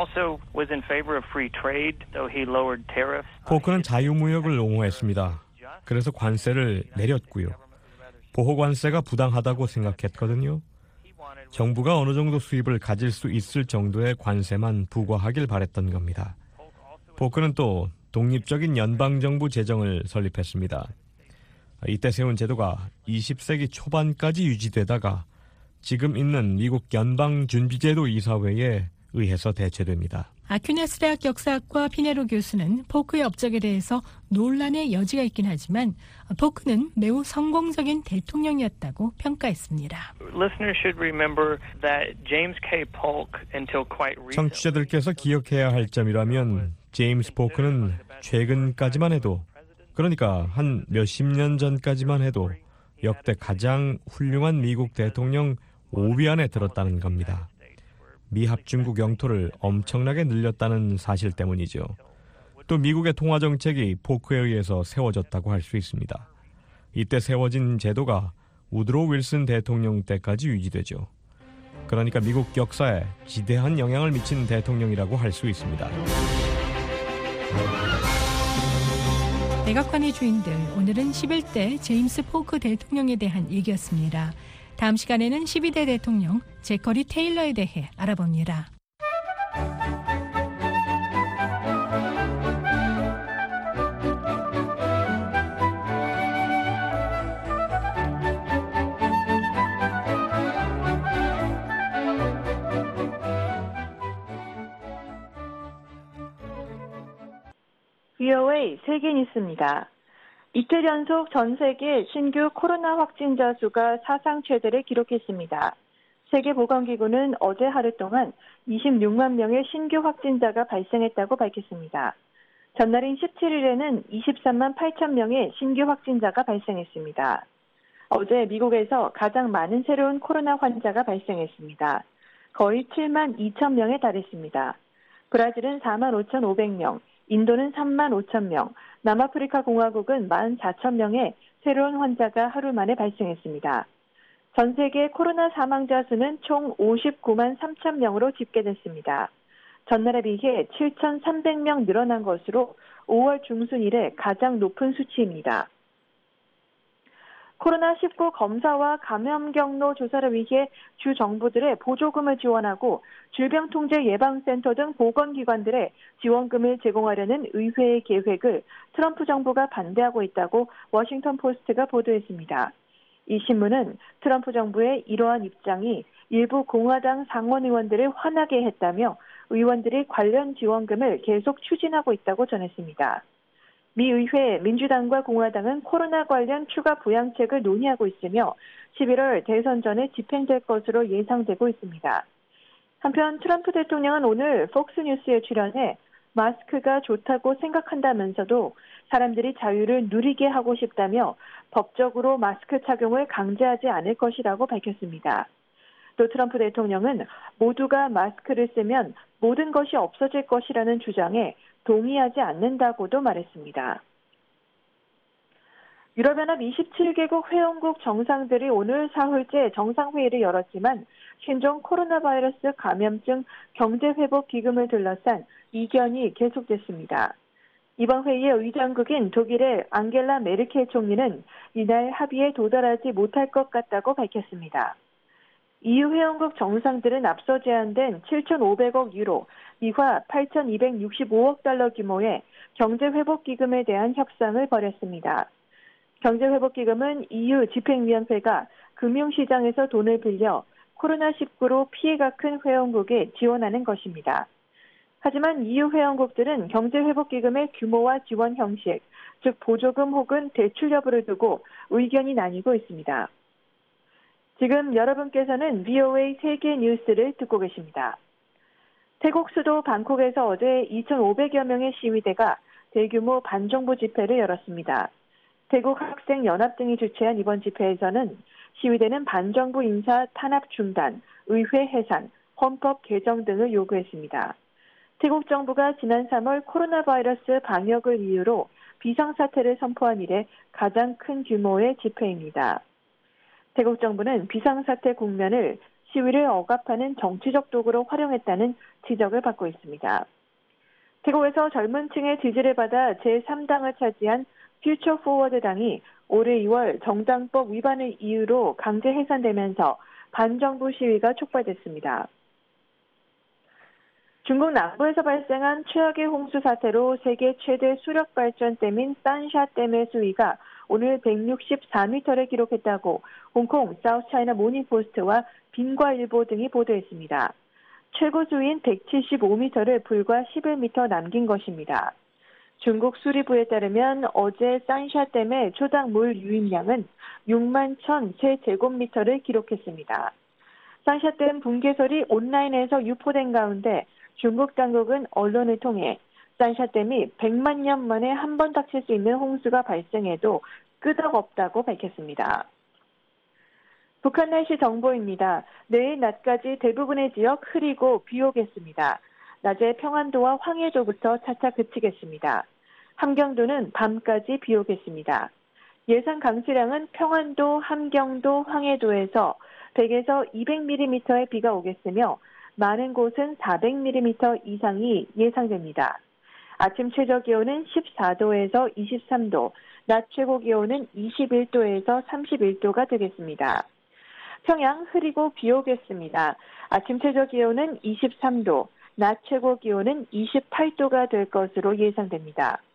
포크는 자유무역을 옹호했습니다. 그래서 관세를 내렸고요. 보호관세가 부당하다고 생각했거든요. 정부가 어느 정도 수입을 가질 수 있을 정도의 관세만 부과하길 바랬던 겁니다. 포크는 또 독립적인 연방정부 제정을 설립했습니다. 이때 세운 제도가 이십 세기 초반까지 유지되다가 지금 있는 미국 연방준비제도 이사회에 의해서 대체됩니다. 아퀴네스 대학 역사학과 피네로 교수는 포크의 업적에 대해서 논란의 여지가 있긴 하지만 포크는 매우 성공적인 대통령이었다고 평가했습니다. 청취자들께서 기억해야 할 점이라면 제임스 포크는 최근까지만 해도 그러니까 한 몇십 년 전까지만 해도 역대 가장 훌륭한 미국 대통령 오 위 안에 들었다는 겁니다. 미합중국 영토를 엄청나게 늘렸다는 사실 때문이죠. 또 미국의 통화정책이 포크에 의해서 세워졌다고 할 수 있습니다. 이때 세워진 제도가 우드로 윌슨 대통령 때까지 유지되죠. 그러니까 미국 역사에 지대한 영향을 미친 대통령이라고 할 수 있습니다. 백악관의 주인들, 오늘은 십일 대 제임스 포크 대통령에 대한 얘기였습니다. 다음 시간에는 십이 대 대통령 제커리 테일러에 대해 알아봅니다. 브이오에이 세계 뉴스입니다. 이틀 연속 전 세계 신규 코로나 확진자 수가 사상 최대를 기록했습니다. 세계보건기구는 어제 하루 동안 이십육만 명의 신규 확진자가 발생했다고 밝혔습니다. 전날인 십칠일에는 이십삼만 팔천 명의 신규 확진자가 발생했습니다. 어제 미국에서 가장 많은 새로운 코로나 환자가 발생했습니다. 거의 칠만 이천 명에 달했습니다. 브라질은 사만 오천오백 명, 인도는 삼만 오천 명, 남아프리카 공화국은 만 사천 명의 새로운 환자가 하루 만에 발생했습니다. 전 세계 코로나 사망자 수는 총 오십구만 삼천 명으로 집계됐습니다. 전날에 비해 칠천삼백 명 늘어난 것으로 오월 중순 이래 가장 높은 수치입니다. 코로나 십구 검사와 감염 경로 조사를 위해 주 정부들의 보조금을 지원하고 질병통제예방센터 등 보건기관들의 지원금을 제공하려는 의회의 계획을 트럼프 정부가 반대하고 있다고 워싱턴 포스트가 보도했습니다. 이 신문은 트럼프 정부의 이러한 입장이 일부 공화당 상원 의원들을 화나게 했다며 의원들이 관련 지원금을 계속 추진하고 있다고 전했습니다. 미 의회 민주당과 공화당은 코로나 관련 추가 부양책을 논의하고 있으며 십일월 대선 전에 집행될 것으로 예상되고 있습니다. 한편 트럼프 대통령은 오늘 폭스뉴스에 출연해 마스크가 좋다고 생각한다면서도 사람들이 자유를 누리게 하고 싶다며 법적으로 마스크 착용을 강제하지 않을 것이라고 밝혔습니다. 또 트럼프 대통령은 모두가 마스크를 쓰면 모든 것이 없어질 것이라는 주장에 동의하지 않는다고도 말했습니다. 유럽연합 이십칠 개국 회원국 정상들이 오늘 사흘째 정상회의를 열었지만 신종 코로나 바이러스 감염증 경제회복 기금을 둘러싼 이견이 계속됐습니다. 이번 회의의 의장국인 독일의 앙겔라 메르켈 총리는 이날 합의에 도달하지 못할 것 같다고 밝혔습니다. 이유 회원국 정상들은 앞서 제안된 칠천오백억 유로, 미화 팔천이백육십오억 달러 규모의 경제회복기금에 대한 협상을 벌였습니다. 경제회복기금은 이유 집행위원회가 금융시장에서 돈을 빌려 코로나 십구로 피해가 큰 회원국에 지원하는 것입니다. 하지만 이유 회원국들은 경제회복기금의 규모와 지원 형식, 즉 보조금 혹은 대출 여부를 두고 의견이 나뉘고 있습니다. 지금 여러분께서는 브이오에이 세계 뉴스를 듣고 계십니다. 태국 수도 방콕에서 어제 이천오백여 명의 시위대가 대규모 반정부 집회를 열었습니다. 태국 학생연합 등이 주최한 이번 집회에서는 시위대는 반정부 인사 탄압 중단, 의회 해산, 헌법 개정 등을 요구했습니다. 태국 정부가 지난 삼월 코로나 바이러스 방역을 이유로 비상사태를 선포한 이래 가장 큰 규모의 집회입니다. 태국 정부는 비상사태 국면을 시위를 억압하는 정치적 도구로 활용했다는 지적을 받고 있습니다. 태국에서 젊은 층의 지지를 받아 제삼 당을 차지한 퓨처 포워드 당이 올해 이월 정당법 위반을 이유로 강제 해산되면서 반정부 시위가 촉발됐습니다. 중국 남부에서 발생한 최악의 홍수 사태로 세계 최대 수력 발전댐인 산샤댐의 수위가 오늘 백육십사 미터를 기록했다고 홍콩 사우스차이나 모닝포스트와 빈과일보 등이 보도했습니다. 최고 수위인 백칠십오 미터를 불과 십일 미터 남긴 것입니다. 중국 수리부에 따르면 어제 산샤댐의 초당 물 유입량은 육만 천 세제곱미터를 기록했습니다. 산샤댐 붕괴설이 온라인에서 유포된 가운데 중국 당국은 언론을 통해 산샤댐이 백만 년 만에 한 번 닥칠 수 있는 홍수가 발생해도 끄덕없다고 밝혔습니다. 북한 날씨 정보입니다. 내일 낮까지 대부분의 지역 흐리고 비 오겠습니다. 낮에 평안도와 황해도부터 차차 그치겠습니다. 함경도는 밤까지 비 오겠습니다. 예상 강수량은 평안도, 함경도, 황해도에서 백에서 이백 밀리미터의 비가 오겠으며 많은 곳은 사백 밀리미터 이상이 예상됩니다. 아침 최저 기온은 십사 도에서 이십삼 도, 낮 최고 기온은 이십일 도에서 삼십일 도가 되겠습니다. 평양 흐리고 비 오겠습니다. 아침 최저 기온은 이십삼 도, 낮 최고 기온은 이십팔 도가 될 것으로 예상됩니다.